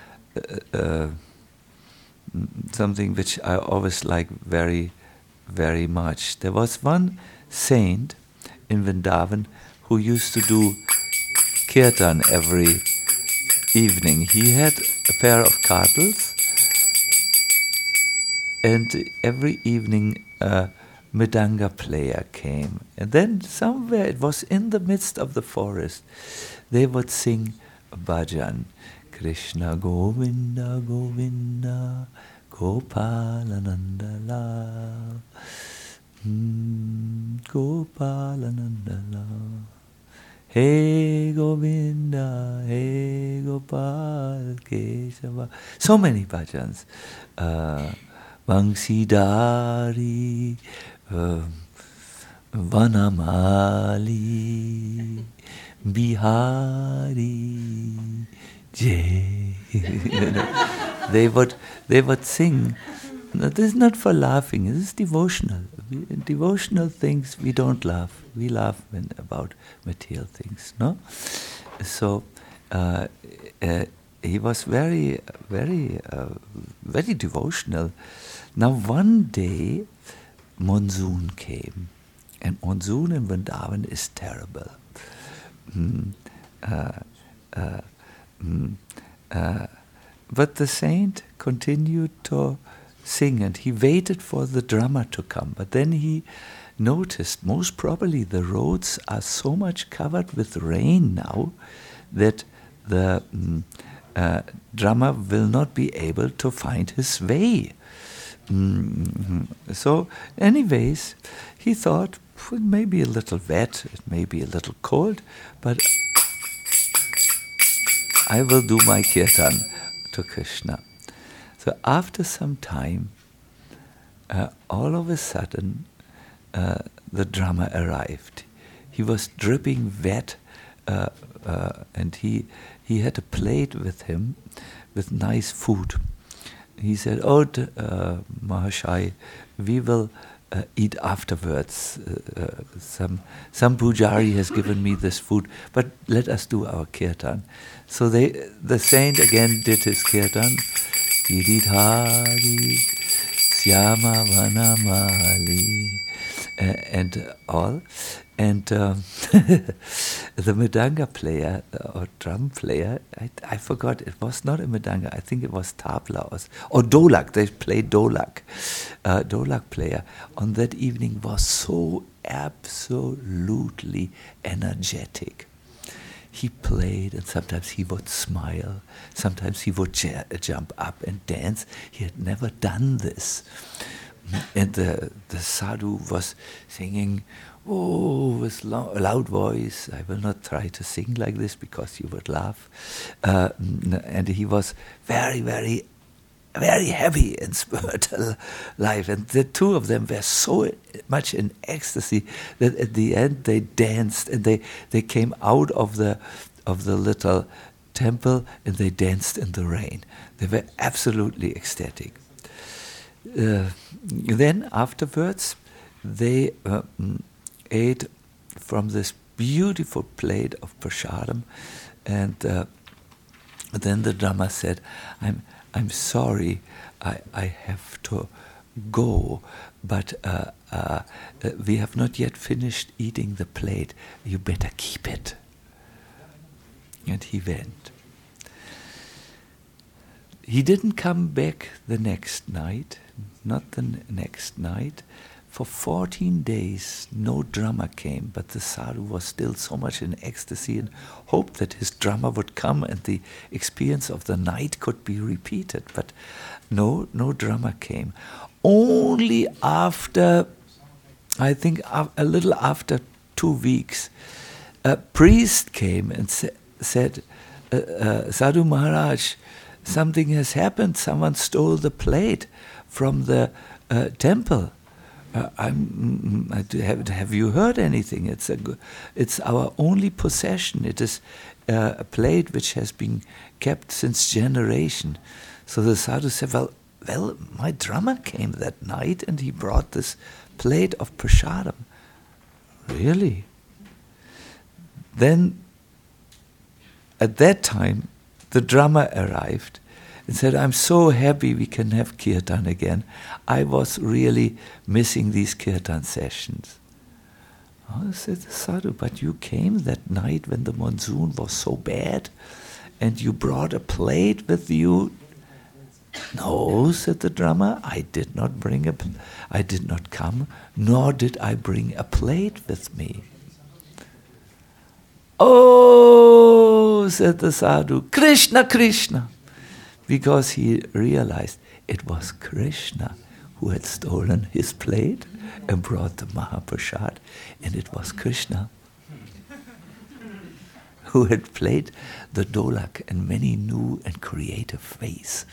something which I always like very, very much. There was one saint in Vrindavan who used to do kirtan every evening. He had a pair of cartels, and every evening a mridanga player came. And then somewhere, it was in the midst of the forest, they would sing a bhajan. Krishna Govinda Govinda Gopalananda Lal, Gopalananda Lal, Hey Govinda, Hey Gopal Keshava. So many bhajans. Vangsidhari, Vanamali, Bihari, Jai. They would sing. No, this is not for laughing. This is devotional. Devotional things we don't laugh. We laugh about material things. No, so he was very, very, very devotional. Now one day, monsoon came, and monsoon in Vrindavan is terrible. But the saint continued to sing, and he waited for the drummer to come. But then he noticed, most probably the roads are so much covered with rain now that the drummer will not be able to find his way. So, anyways, he thought, it may be a little wet, it may be a little cold, but I will do my kirtan to Krishna. So after some time, all of a sudden, the drummer arrived. He was dripping wet, and he had a plate with him with nice food. He said, "Oh, Mahashai, we will eat afterwards. Some pujari has given me this food, but let us do our kirtan." So the saint again did his kirtan. Giridhari, Syama Vanamali, and all. And the mridanga player or drum player, I forgot, it was not a mridanga, I think it was tabla or dolak, they played dolak. Dolak player on that evening was so absolutely energetic. He played, and sometimes he would smile, sometimes he would jump up and dance. He had never done this. And the sadhu was singing, with loud voice. I will not try to sing like this because you would laugh. And he was very, very, very heavy in spiritual life. And the two of them were so much in ecstasy that at the end they danced, and they came out of the little temple and they danced in the rain. They were absolutely ecstatic. Then afterwards, they ate from this beautiful plate of prasadam, and then the drummer said, "I'm sorry, I have to go, but we have not yet finished eating the plate. You better keep it. And he went. He didn't come back the next night, not the next night. For 14 days, no drummer came, but the sadhu was still so much in ecstasy and hoped that his drummer would come and the experience of the night could be repeated. But no drummer came. Only after, I think a little after 2 weeks, a priest came and said, Sadhu Maharaj, something has happened. Someone stole the plate from the temple. Have you heard anything? It's our only possession. It is a plate which has been kept since generation. So the sadhu said, well, my drummer came that night and he brought this plate of prasadam. Really? Then, at that time, the drummer arrived and said, I'm so happy we can have kirtan again. I was really missing these kirtan sessions. Oh, said the sadhu, but you came that night when the monsoon was so bad and you brought a plate with you. No, said the drummer, I did not come, nor did I bring a plate with me. Oh, said the sadhu, Krishna, Krishna. Because he realized it was Krishna who had stolen his plate and brought the Mahaprasad, and it was Krishna who had played the dholak in many new and creative ways.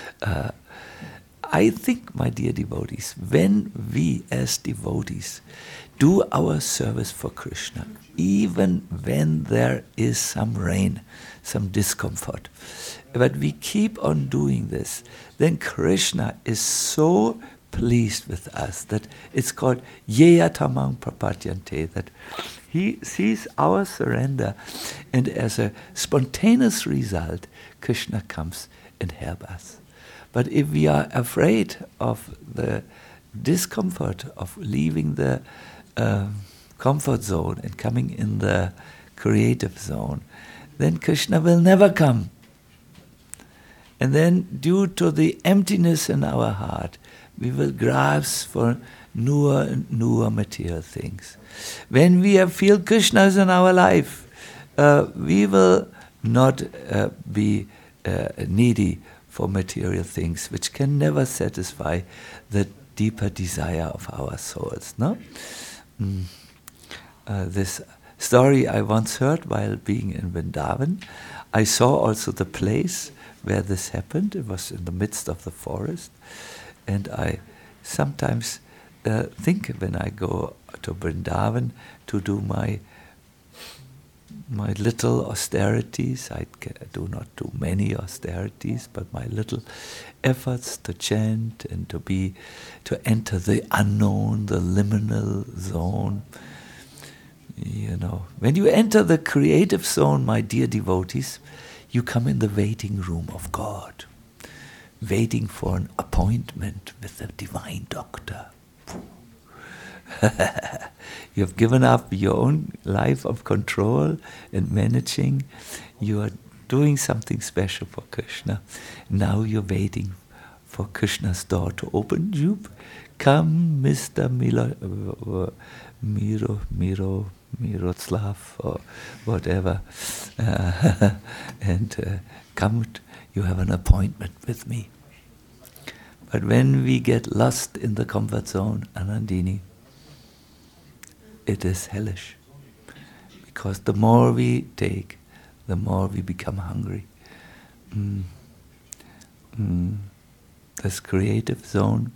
I think, my dear devotees, when we as devotees do our service for Krishna, even when there is some rain, some discomfort, but we keep on doing this, then Krishna is so pleased with us that it's called Yeya Tamang Prapadyante, that he sees our surrender, and as a spontaneous result, Krishna comes and helps us. But if we are afraid of the discomfort of leaving the comfort zone and coming in the creative zone, then Krishna will never come. And then, due to the emptiness in our heart, we will grasp for newer and newer material things. When we feel Krishna is in our life, we will not be needy for material things, which can never satisfy the deeper desire of our souls. No? This story I once heard while being in Vrindavan. I saw also the place where this happened. It was in the midst of the forest. And I sometimes think when I go to Vrindavan to do my little austerities, I do not do many austerities, but my little efforts to chant and to enter the unknown, the liminal zone. You know, when you enter the creative zone, my dear devotees, you come in the waiting room of God, waiting for an appointment with the divine doctor. You have given up your own life of control and managing. You are doing something special for Krishna. Now you're waiting for Krishna's door to open. Joop, come, Mr. Miroslav, or whatever, and come, you have an appointment with me. But when we get lost in the comfort zone, Anandini, it is hellish. Because the more we take, the more we become hungry. This creative zone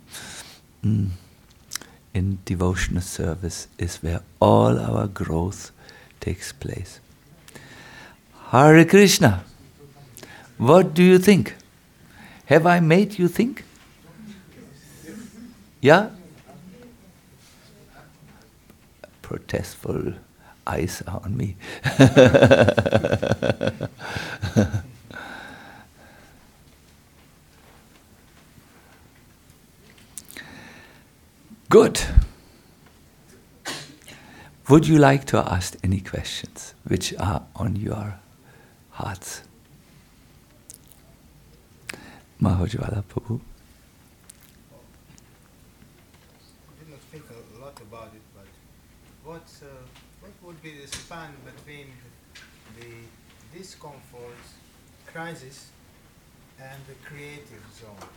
in devotional service is where all our growth takes place. Hare Krishna, what do you think? Have I made you think? Yeah? Protestful eyes are on me. Good. Would you like to ask any questions which are on your hearts? Mahojwala Prabhu. I did not think a lot about it, but what would be the span between the discomfort, crisis, and the creative zone?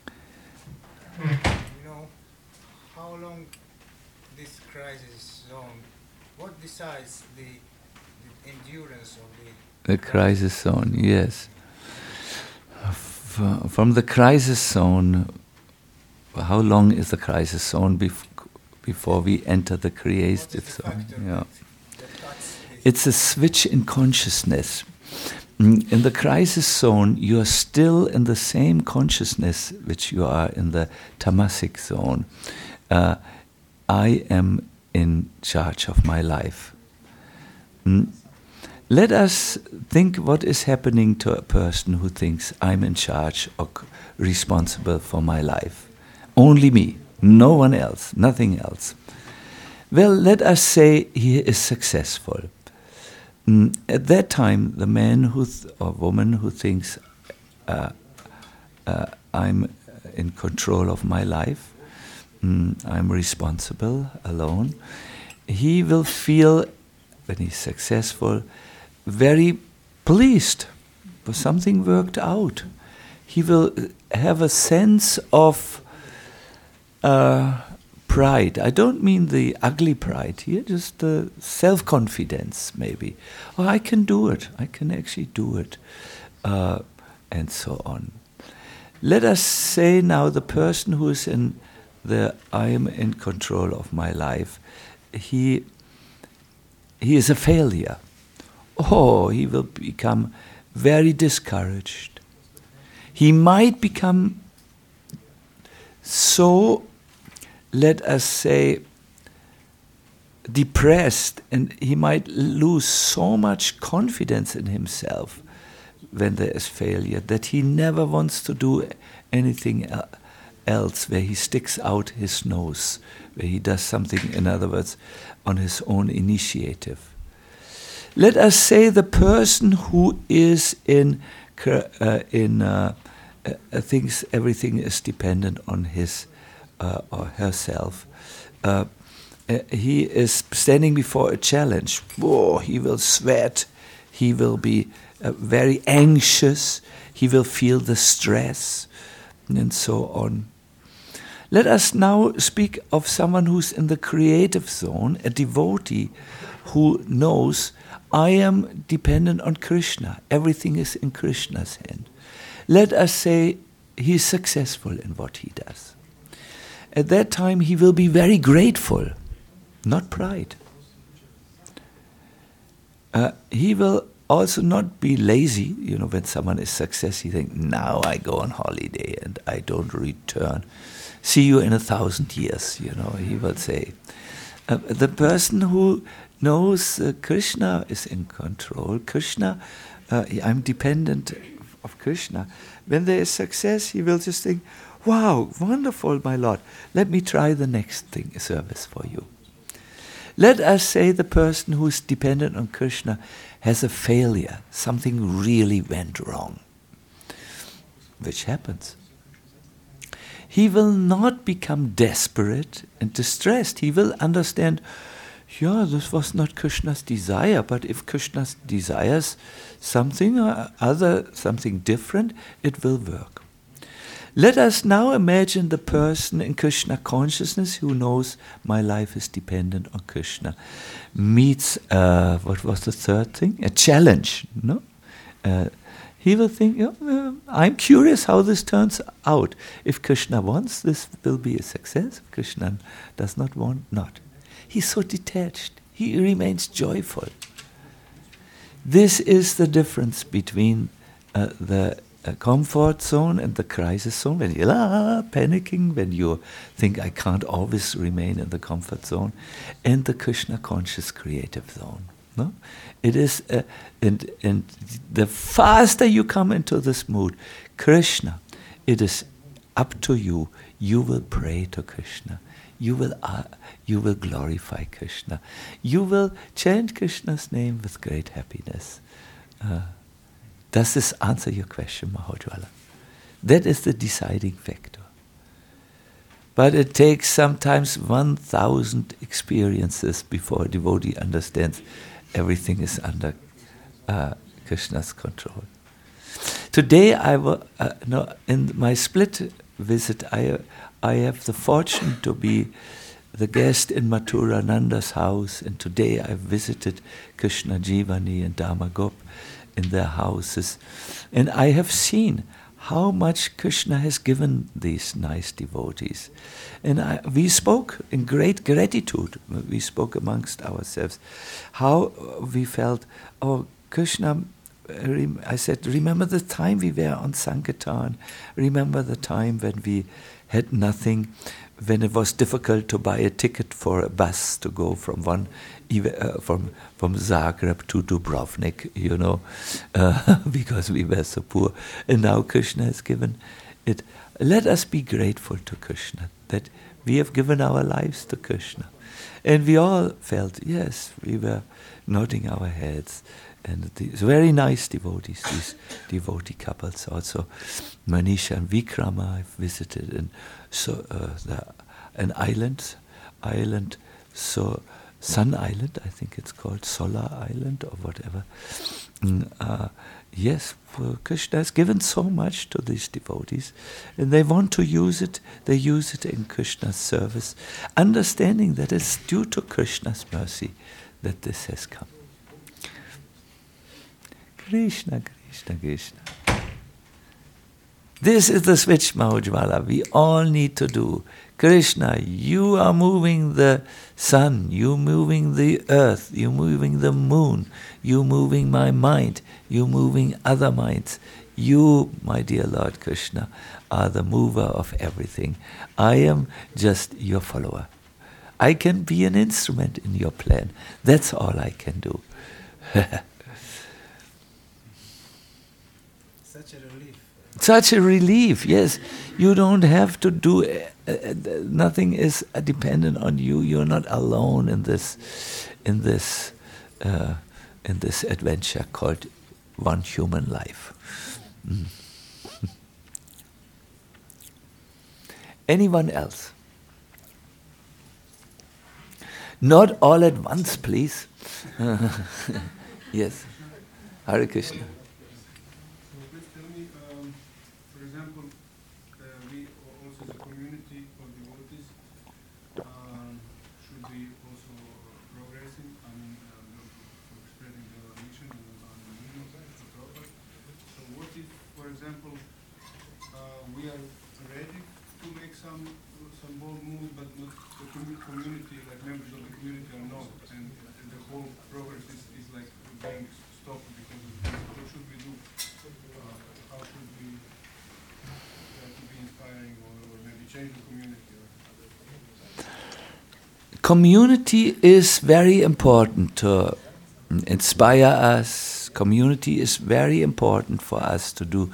How long this crisis zone, what decides the endurance of the crisis zone? Yes. From the crisis zone, how long is the crisis zone before we enter the creative zone? Yeah. It's a switch in consciousness. In the crisis zone, you are still in the same consciousness which you are in the tamasic zone. I am in charge of my life. Let us think what is happening to a person who thinks I'm in charge or responsible for my life. Only me, no one else, nothing else. Well, let us say he is successful. At that time, the man or woman who thinks I'm in control of my life, I'm responsible alone, he will feel, when he's successful, very pleased, for something worked out. He will have a sense of pride. I don't mean the ugly pride here, just the self-confidence maybe. Oh, I can do it. I can actually do it. And so on. Let us say now the person who is in the I am in control of my life, he is a failure. Oh, he will become very discouraged. He might become so, let us say, depressed, and he might lose so much confidence in himself when there is failure that he never wants to do anything else, where he sticks out his nose, where he does something, in other words, on his own initiative. Let us say the person who is thinks everything is dependent on his or herself. He is standing before a challenge. Whoa, he will sweat. He will be very anxious. He will feel the stress, and so on. Let us now speak of someone who's in the creative zone, a devotee who knows, I am dependent on Krishna. Everything is in Krishna's hand. Let us say he is successful in what he does. At that time he will be very grateful, not pride. He will also not be lazy. When someone is successful, he thinks, now I go on holiday and I don't return. See you in 1,000 years, he will say. The person who knows Krishna is in control. Krishna, I'm dependent of Krishna. When there is success, he will just think, wow, wonderful, my Lord. Let me try the next service for you. Let us say the person who is dependent on Krishna has a failure. Something really went wrong, which happens. He will not become desperate and distressed. He will understand, this was not Krishna's desire, but if Krishna desires something or something different, it will work. Let us now imagine the person in Krishna consciousness who knows my life is dependent on Krishna, meets, what was the third thing? A challenge, no? He will think, I'm curious how this turns out. If Krishna wants, this will be a success. If Krishna does not want, not. He's so detached. He remains joyful. This is the difference between the comfort zone and the crisis zone. When you're panicking, when you think I can't always remain in the comfort zone, and the Krishna conscious creative zone. No, it is, and the faster you come into this mood, Krishna, it is up to you. you will pray to Krishna. You will glorify Krishna. You will chant Krishna's name with great happiness. Does this answer your question, Mahojwala? That is the deciding factor. But it takes sometimes 1,000 experiences before a devotee understands everything is under Krishna's control. Today, in my split visit, I have the fortune to be the guest in Mathura Nanda's house, and today I visited Krishna Jivani and Dharmagop in their houses, and I have seen how much Krishna has given these nice devotees. And we spoke in great gratitude, we spoke amongst ourselves, how we felt, oh, Krishna, I said, remember the time we were on Sankirtan, remember the time when we had nothing, when it was difficult to buy a ticket for a bus to go from from Zagreb to Dubrovnik, because we were so poor. And now Krishna has given it. Let us be grateful to Krishna that we have given our lives to Krishna. And we all felt, yes, we were nodding our heads. And these very nice devotees, these devotee couples also. Manisha and Vikrama I've visited, and so an island, so Sun Island, I think it's called Solar Island or whatever. Yes, Krishna has given so much to these devotees, and they want to use it. They use it in Krishna's service, understanding that it's due to Krishna's mercy that this has come. Krishna, Krishna, Krishna. This is the switch, Mahojwala, we all need to do. Krishna, you are moving the sun, you moving the earth, you moving the moon, you moving my mind, you moving other minds. You, my dear Lord Krishna, are the mover of everything. I am just your follower. I can be an instrument in your plan. That's all I can do. Such a relief, yes. You don't have to do, nothing is dependent on you. You're not alone in this adventure called one human life. Anyone else? Not all at once, please. Yes. Hare Krishna. Community is very important to inspire us. Community is very important for us to do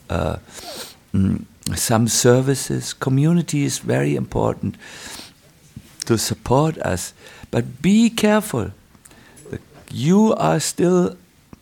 some services. Community is very important to support us. But be careful. You are still,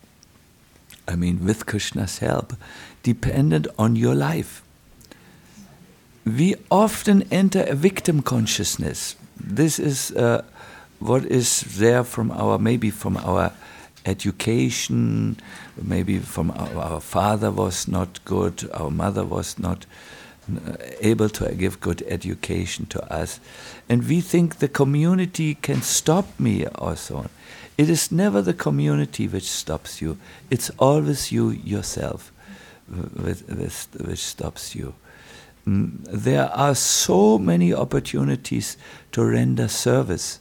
with Krishna's help, dependent on your life. We often enter a victim consciousness. This is what is there from our education, maybe from our father was not good, our mother was not able to give good education to us. And we think the community can stop me or so on. It is never the community which stops you. It's always you yourself which stops you. There are so many opportunities to render service.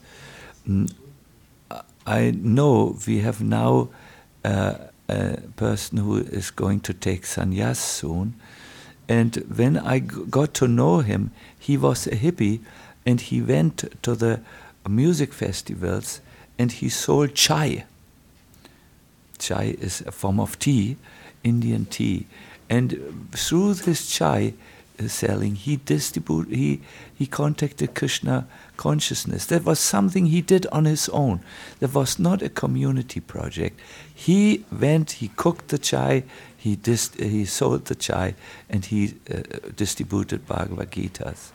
I know we have now a person who is going to take sannyas soon, and when I got to know him, he was a hippie, and he went to the music festivals and he sold chai. Chai is a form of tea, Indian tea, and through this chai, selling. He contacted Krishna consciousness. That was something he did on his own. That was not a community project. He went, he cooked the chai, he sold the chai, and he distributed Bhagavad Gitas.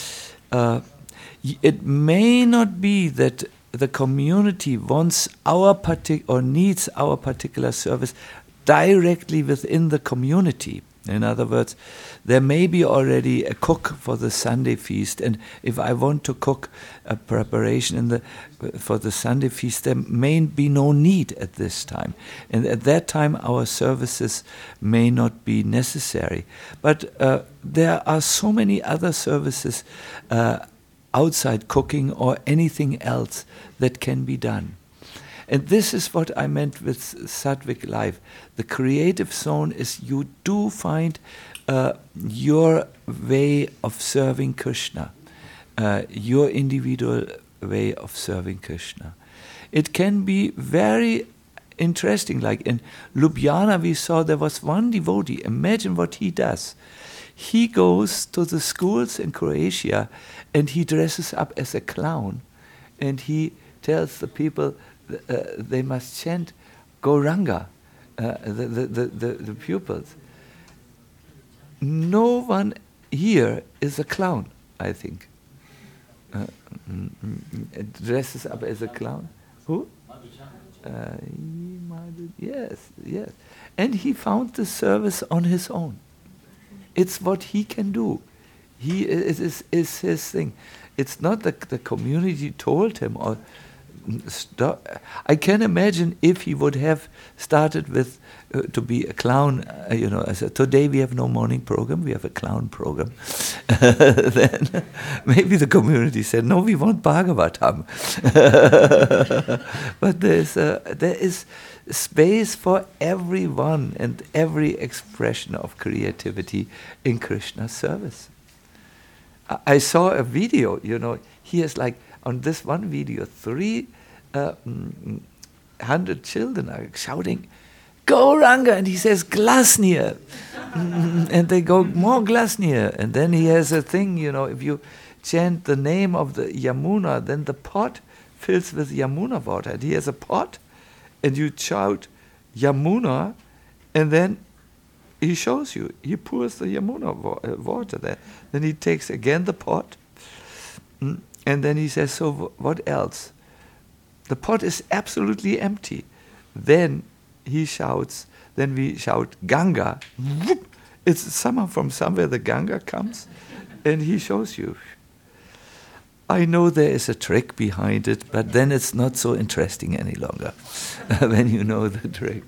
It may not be that the community wants or needs our particular service directly within the community. In other words, there may be already a cook for the Sunday feast, and if I want to cook a preparation for the Sunday feast, there may be no need at this time. And at that time, our services may not be necessary. But there are so many other services outside cooking or anything else that can be done. And this is what I meant with Sattvic life. The creative zone is you do find your way of serving Krishna, your individual way of serving Krishna. It can be very interesting. Like in Ljubljana we saw there was one devotee. Imagine what he does. He goes to the schools in Croatia and he dresses up as a clown and he tells the people they must chant Gauranga, the pupils. No one here is a clown, I think. Dresses up as a clown. Who? Yes. And he found the service on his own. It's what he can do. It is his thing. It's not the community told him or stop. I can imagine if he would have started with to be a clown, I said, today we have no morning program, we have a clown program. Then maybe the community said, no, we want Bhagavatam. But there is space for everyone and every expression of creativity in Krishna's service. I saw a video, he has like, on this one video, 300 children are shouting, Gauranga, and he says, Glasnir. And they go, more Glasnir. And then he has a thing, if you chant the name of the Yamuna, then the pot fills with Yamuna water. And he has a pot, and you shout Yamuna, and then he shows you. He pours the Yamuna water there. Then he takes again the pot, and then he says, so what else? The pot is absolutely empty. Then he shouts, then we shout Ganga. It's somehow from somewhere the Ganga comes, and he shows you. I know there is a trick behind it, but then it's not so interesting any longer when you know the trick.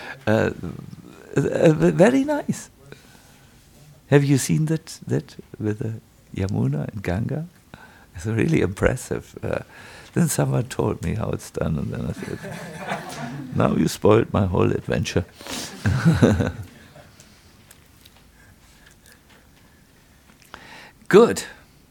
Very nice. Have you seen that with the Yamuna and Ganga? It's really impressive. Then someone told me how it's done, and then I said, now you spoiled my whole adventure. Good.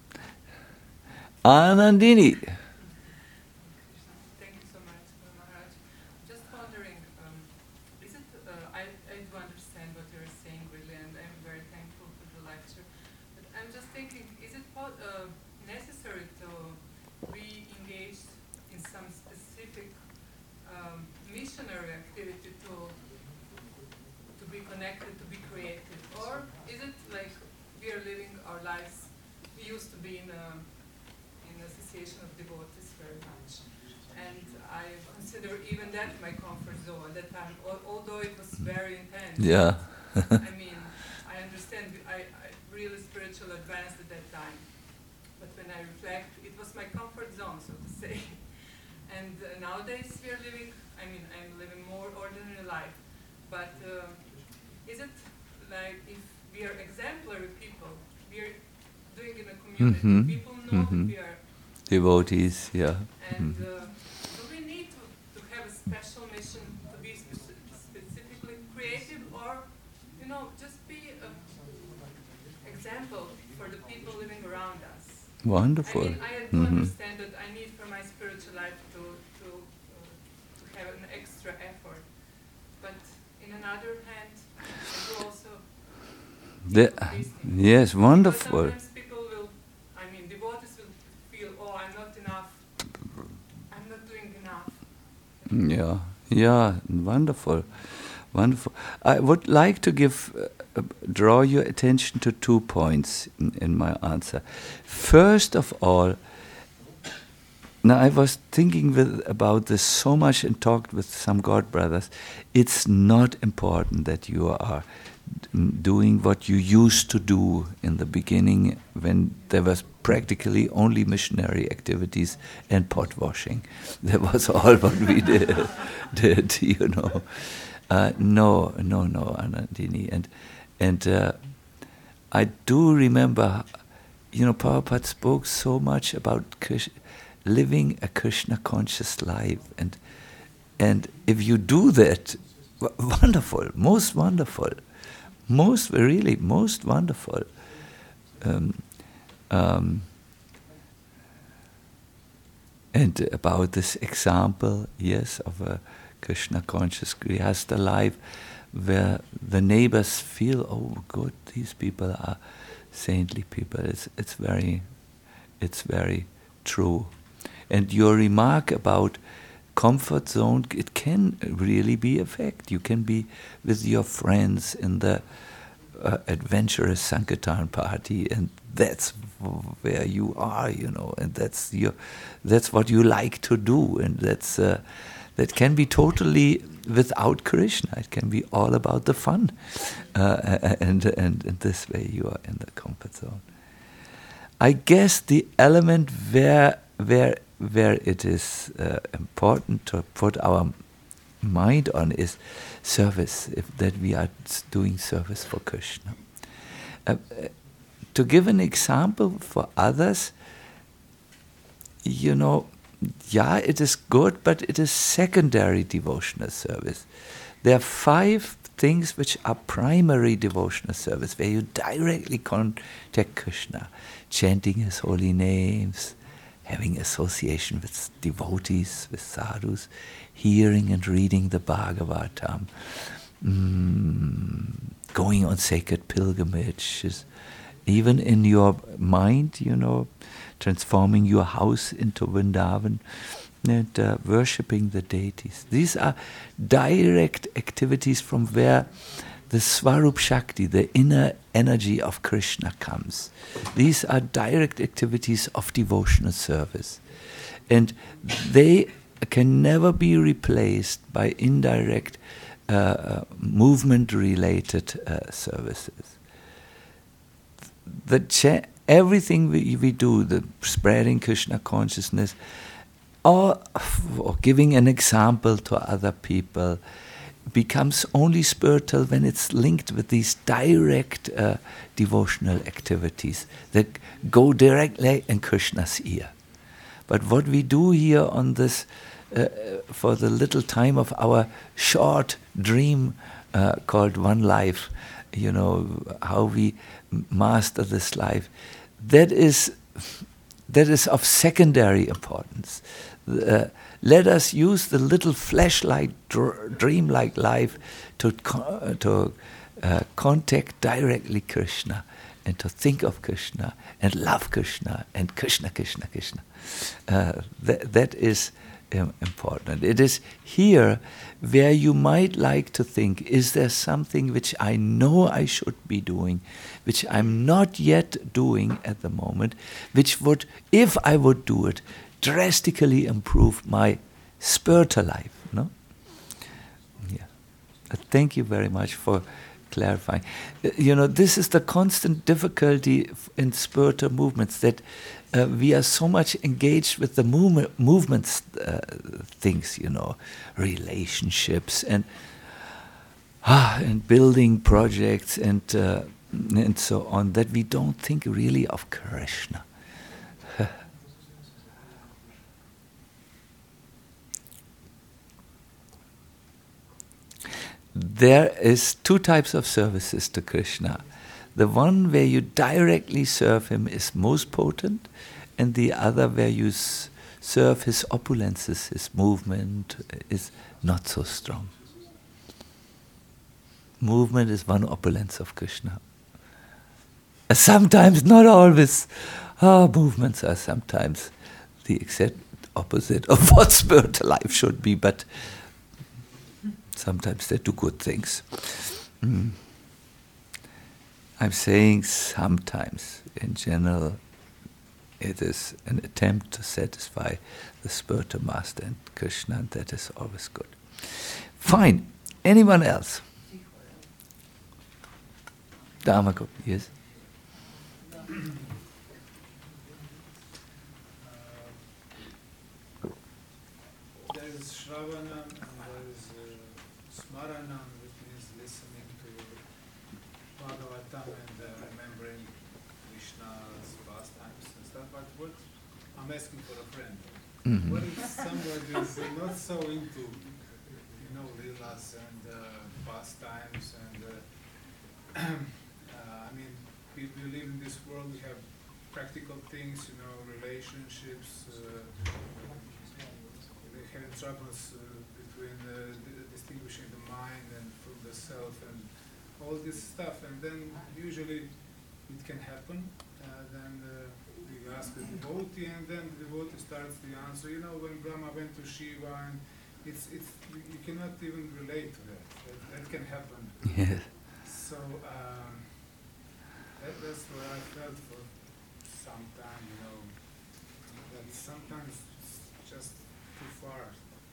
Anandini. Thank you so much, Maharaj. Just wondering, is it, I do understand what you're saying really, and I'm very thankful for the lecture, but I'm just thinking, is it necessary to be engaged in some specific missionary activity to be connected, to be creative? Or is it like we are living our lives, we used to be in association of devotees very much, and I consider even that my comfort zone at that time, although it was very intense. Yeah. I mean, I understand I really spiritual advanced at that time, but when I reflect, it was my comfort zone, so to say. And nowadays we are living, I'm living more ordinary life, but is it like if we are exemplary people, we are doing in a community, people know that we are devotees, yeah. And do we need to have a special mission to be specifically creative, or just be an example for the people living around us? Wonderful. I mean, I do understand that I need for my spiritual life to have an extra effort, but in another hand, I do also these things. Yes, Because wonderful. sometimes people will, devotees will feel, oh, I'm not enough, I'm not doing enough. Yeah, wonderful, wonderful. I would like to draw your attention to 2 points in my answer. First of all, now I was thinking about this so much and talked with some God brothers. It's not important that you are doing what you used to do in the beginning when there was practically only missionary activities and pot washing. That was all what we did, you know. No, Anandini. And I do remember, you know, Prabhupada spoke so much about living a Krishna-conscious life. And if you do that, wonderful, most wonderful. Most wonderful. And about this example, yes, of a Krishna-conscious Grihastha life, where the neighbors feel, oh, good, these people are saintly people. It's very true. And your remark about comfort zone, it can really be a fact. You can be with your friends in the adventurous Sankirtan party, and that's where you are, you know, and that's what you like to do, and that can be totally without Krishna. It can be all about the fun, and this way you are in the comfort zone. I guess the element where it is important to put our mind on is service, that we are doing service for Krishna. To give an example for others, you know, it is good, but it is secondary devotional service. There are 5 things which are primary devotional service, where you directly contact Krishna, chanting His holy names, having association with devotees, with sadhus, hearing and reading the Bhagavatam, going on sacred pilgrimages, even in your mind, you know, transforming your house into Vrindavan, and worshipping the deities. These are direct activities from where the Swarup Shakti, the inner energy of Krishna, comes. These are direct activities of devotional service. And they can never be replaced by indirect movement-related services. Everything we do, the spreading Krishna consciousness, or giving an example to other people, becomes only spiritual when it's linked with these direct devotional activities that go directly in Krishna's ear. But what we do here on this, for the little time of our short dream called one life, you know, how we master this life, that is of secondary importance. Let us use the little fleshlight, dreamlike life to contact directly Krishna, and to think of Krishna and love Krishna and Krishna, Krishna, Krishna. That is important. It is here where you might like to think, is there something which I know I should be doing, which I'm not yet doing at the moment, which would, if I would do it, drastically improve my spiritual life, no? Yeah. Thank you very much for clarifying. You know, this is the constant difficulty in spiritual movements, that we are so much engaged with the movements things, you know, relationships and building projects and so on, that we don't think really of Krishna. There is 2 types of services to Krishna. The one where you directly serve Him is most potent, and the other where you serve His opulences, His movement, is not so strong. Movement is one opulence of Krishna. sometimes, not always, movements are sometimes the exact opposite of what spiritual life should be, but sometimes they do good things. I'm saying sometimes. In general, it is an attempt to satisfy the spiritual master and Krishna, and that is always good. Fine. Anyone else? Dharmakot, yes? There is Shravanam and there is Smaranam, which means listening to Bhagavatam and remembering Krishna's pastimes and stuff. But what I'm asking for a friend. Mm-hmm. What if somebody is not so into, leelas and pastimes and I mean, we live in this world. We have practical things, relationships. They have troubles between distinguishing the mind and from the self and all this stuff. And then usually it can happen. Then we ask the devotee, and then the devotee starts the answer. When Brahma went to Shiva, and it's you cannot even relate to that. That can happen. Yes. So that's what I felt for some time, that sometimes it's just too far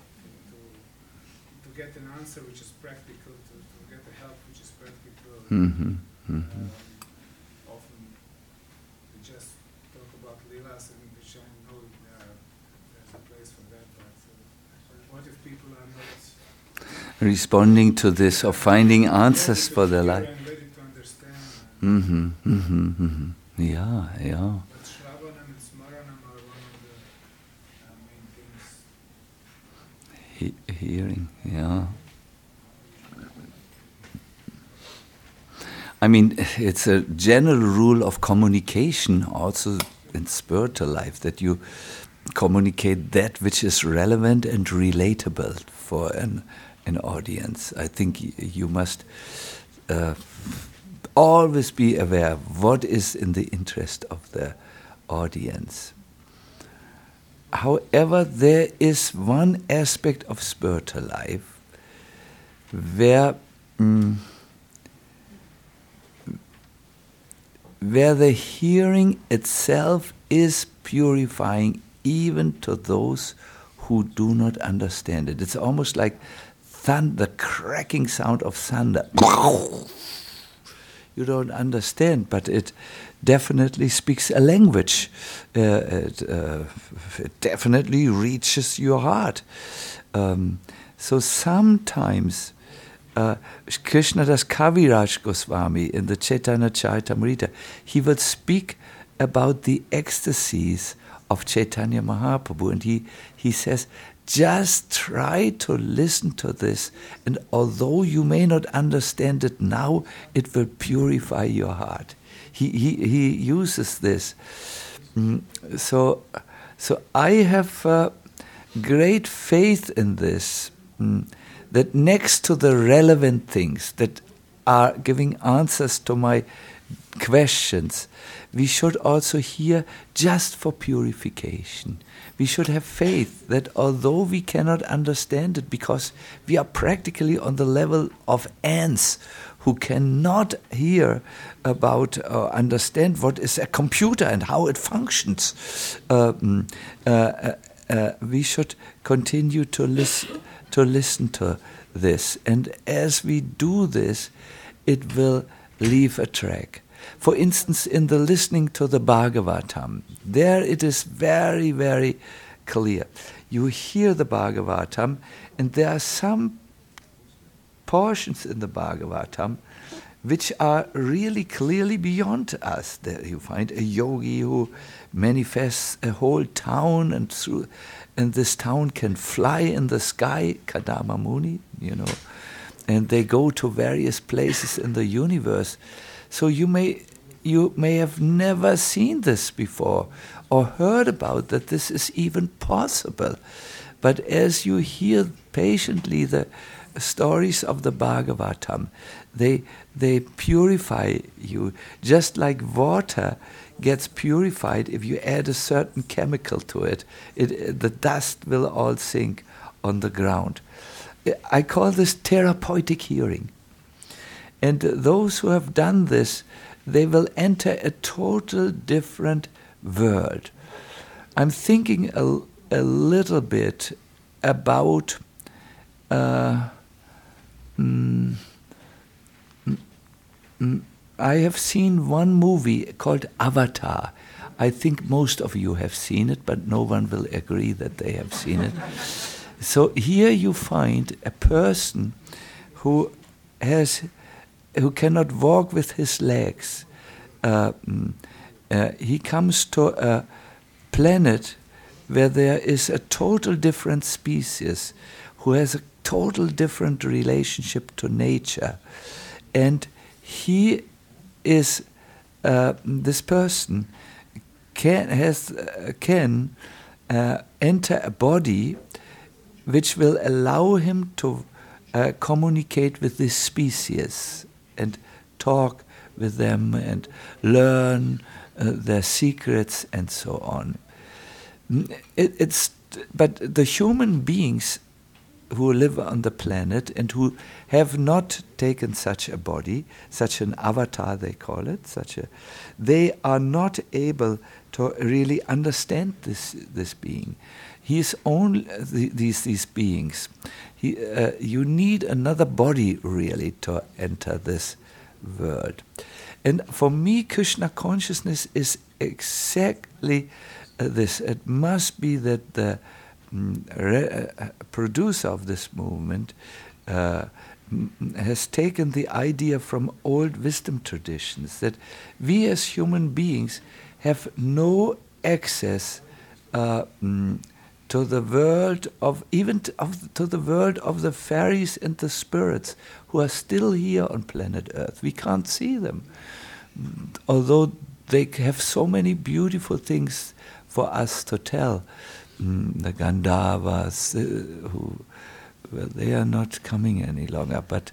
to get an answer which is practical, to get the help which is practical. Often we just talk about Leelas, and which I know there's a place for that, but what if people are not responding to this or finding answers for their life? Yeah. But Shravanam and Smaranam are one of the main things. Hearing, yeah. I mean, it's a general rule of communication also in spiritual life, that you communicate that which is relevant and relatable for an audience. I think you must always be aware of what is in the interest of the audience. However, there is one aspect of spiritual life where the hearing itself is purifying even to those who do not understand it. It's almost like thunder, the cracking sound of thunder. You don't understand, but it definitely speaks a language. It definitely reaches your heart. So sometimes Krishnadas Kaviraj Goswami in the Chaitanya Charitamrita, he will speak about the ecstasies of Chaitanya Mahaprabhu, and he says, just try to listen to this, and although you may not understand it now, it will purify your heart. He uses this. So I have great faith in this, that next to the relevant things that are giving answers to my questions, we should also hear just for purification. We should have faith that although we cannot understand it, because we are practically on the level of ants who cannot hear about or understand what is a computer and how it functions, we should continue to listen to this. And as we do this, it will leave a track. For instance, in the listening to the Bhagavatam, there it is very, very clear. You hear the Bhagavatam, and there are some portions in the Bhagavatam which are really clearly beyond us. There you find a yogi who manifests a whole town, and this town can fly in the sky, Kadama Muni, and they go to various places in the universe. So you may have never seen this before or heard about that this is even possible. But as you hear patiently the stories of the Bhagavatam, they purify you, just like water gets purified if you add a certain chemical to it. The dust will all sink on the ground. I call this therapeutic hearing. And those who have done this, they will enter a total different world. I'm thinking a little bit about I have seen one movie called Avatar. I think most of you have seen it, but no one will agree that they have seen it. So here you find a person who cannot walk with his legs. He comes to a planet where there is a total different species who has a total different relationship to nature. And he is, this person can enter a body which will allow him to communicate with this species and talk with them and learn their secrets and so on. But the human beings who live on the planet and who have not taken such a body, such an avatar they call it, they are not able to really understand this being. He is only these beings. You need another body really to enter this world. And for me, Krishna consciousness is exactly this. It must be that the producer of this movement has taken the idea from old wisdom traditions that we as human beings have no access to the world of to the world of the fairies and the spirits who are still here on planet Earth. We can't see them, although they have so many beautiful things for us to tell. The Gandharvas, they are not coming any longer, but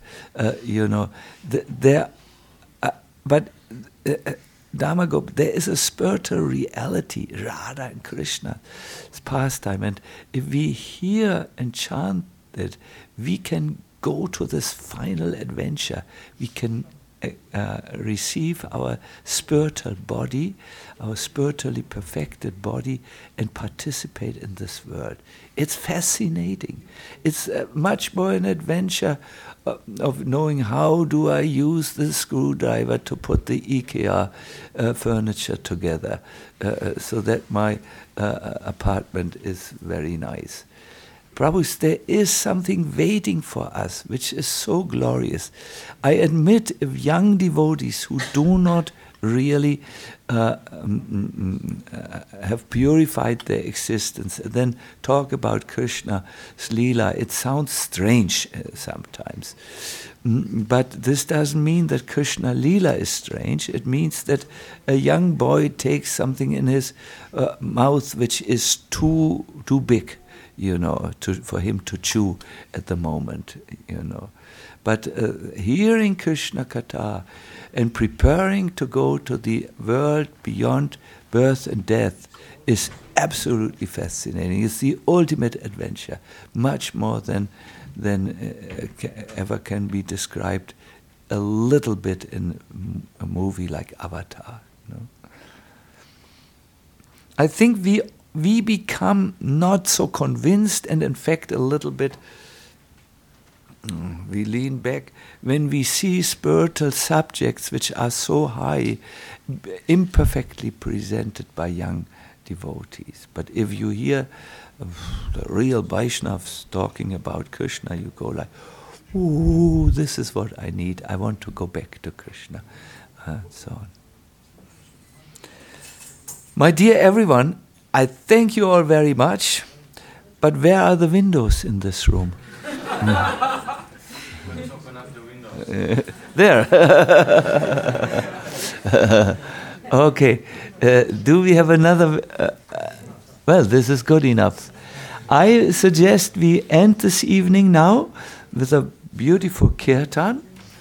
Dharmagop, there is a spiritual reality, Radha and Krishna's pastime, and if we hear and chant it, we can go to this final adventure. We can receive our spiritual body, our spiritually perfected body, and participate in this world. It's fascinating. It's much more an adventure of knowing how do I use the screwdriver to put the IKEA furniture together so that my apartment is very nice. Prabhus, there is something waiting for us, which is so glorious. I admit, if young devotees who do not really have purified their existence and then talk about Krishna's Leela, it sounds strange sometimes. But this doesn't mean that Krishna Leela is strange. It means that a young boy takes something in his mouth which is too big, for him to chew at the moment, But hearing Krishna Katha and preparing to go to the world beyond birth and death is absolutely fascinating. It's the ultimate adventure, much more than ever can be described a little bit in a movie like Avatar. I think we become not so convinced, and in fact a little bit we lean back when we see spiritual subjects which are so high, imperfectly presented by young devotees. But if you hear the real Vaishnavas talking about Krishna, you go like, ooh, this is what I need. I want to go back to Krishna. So on. My dear everyone, I thank you all very much, but where are the windows in this room? Let's open up the windows. There. Okay. Do we have another? Well, this is good enough. I suggest we end this evening now with a beautiful kirtan,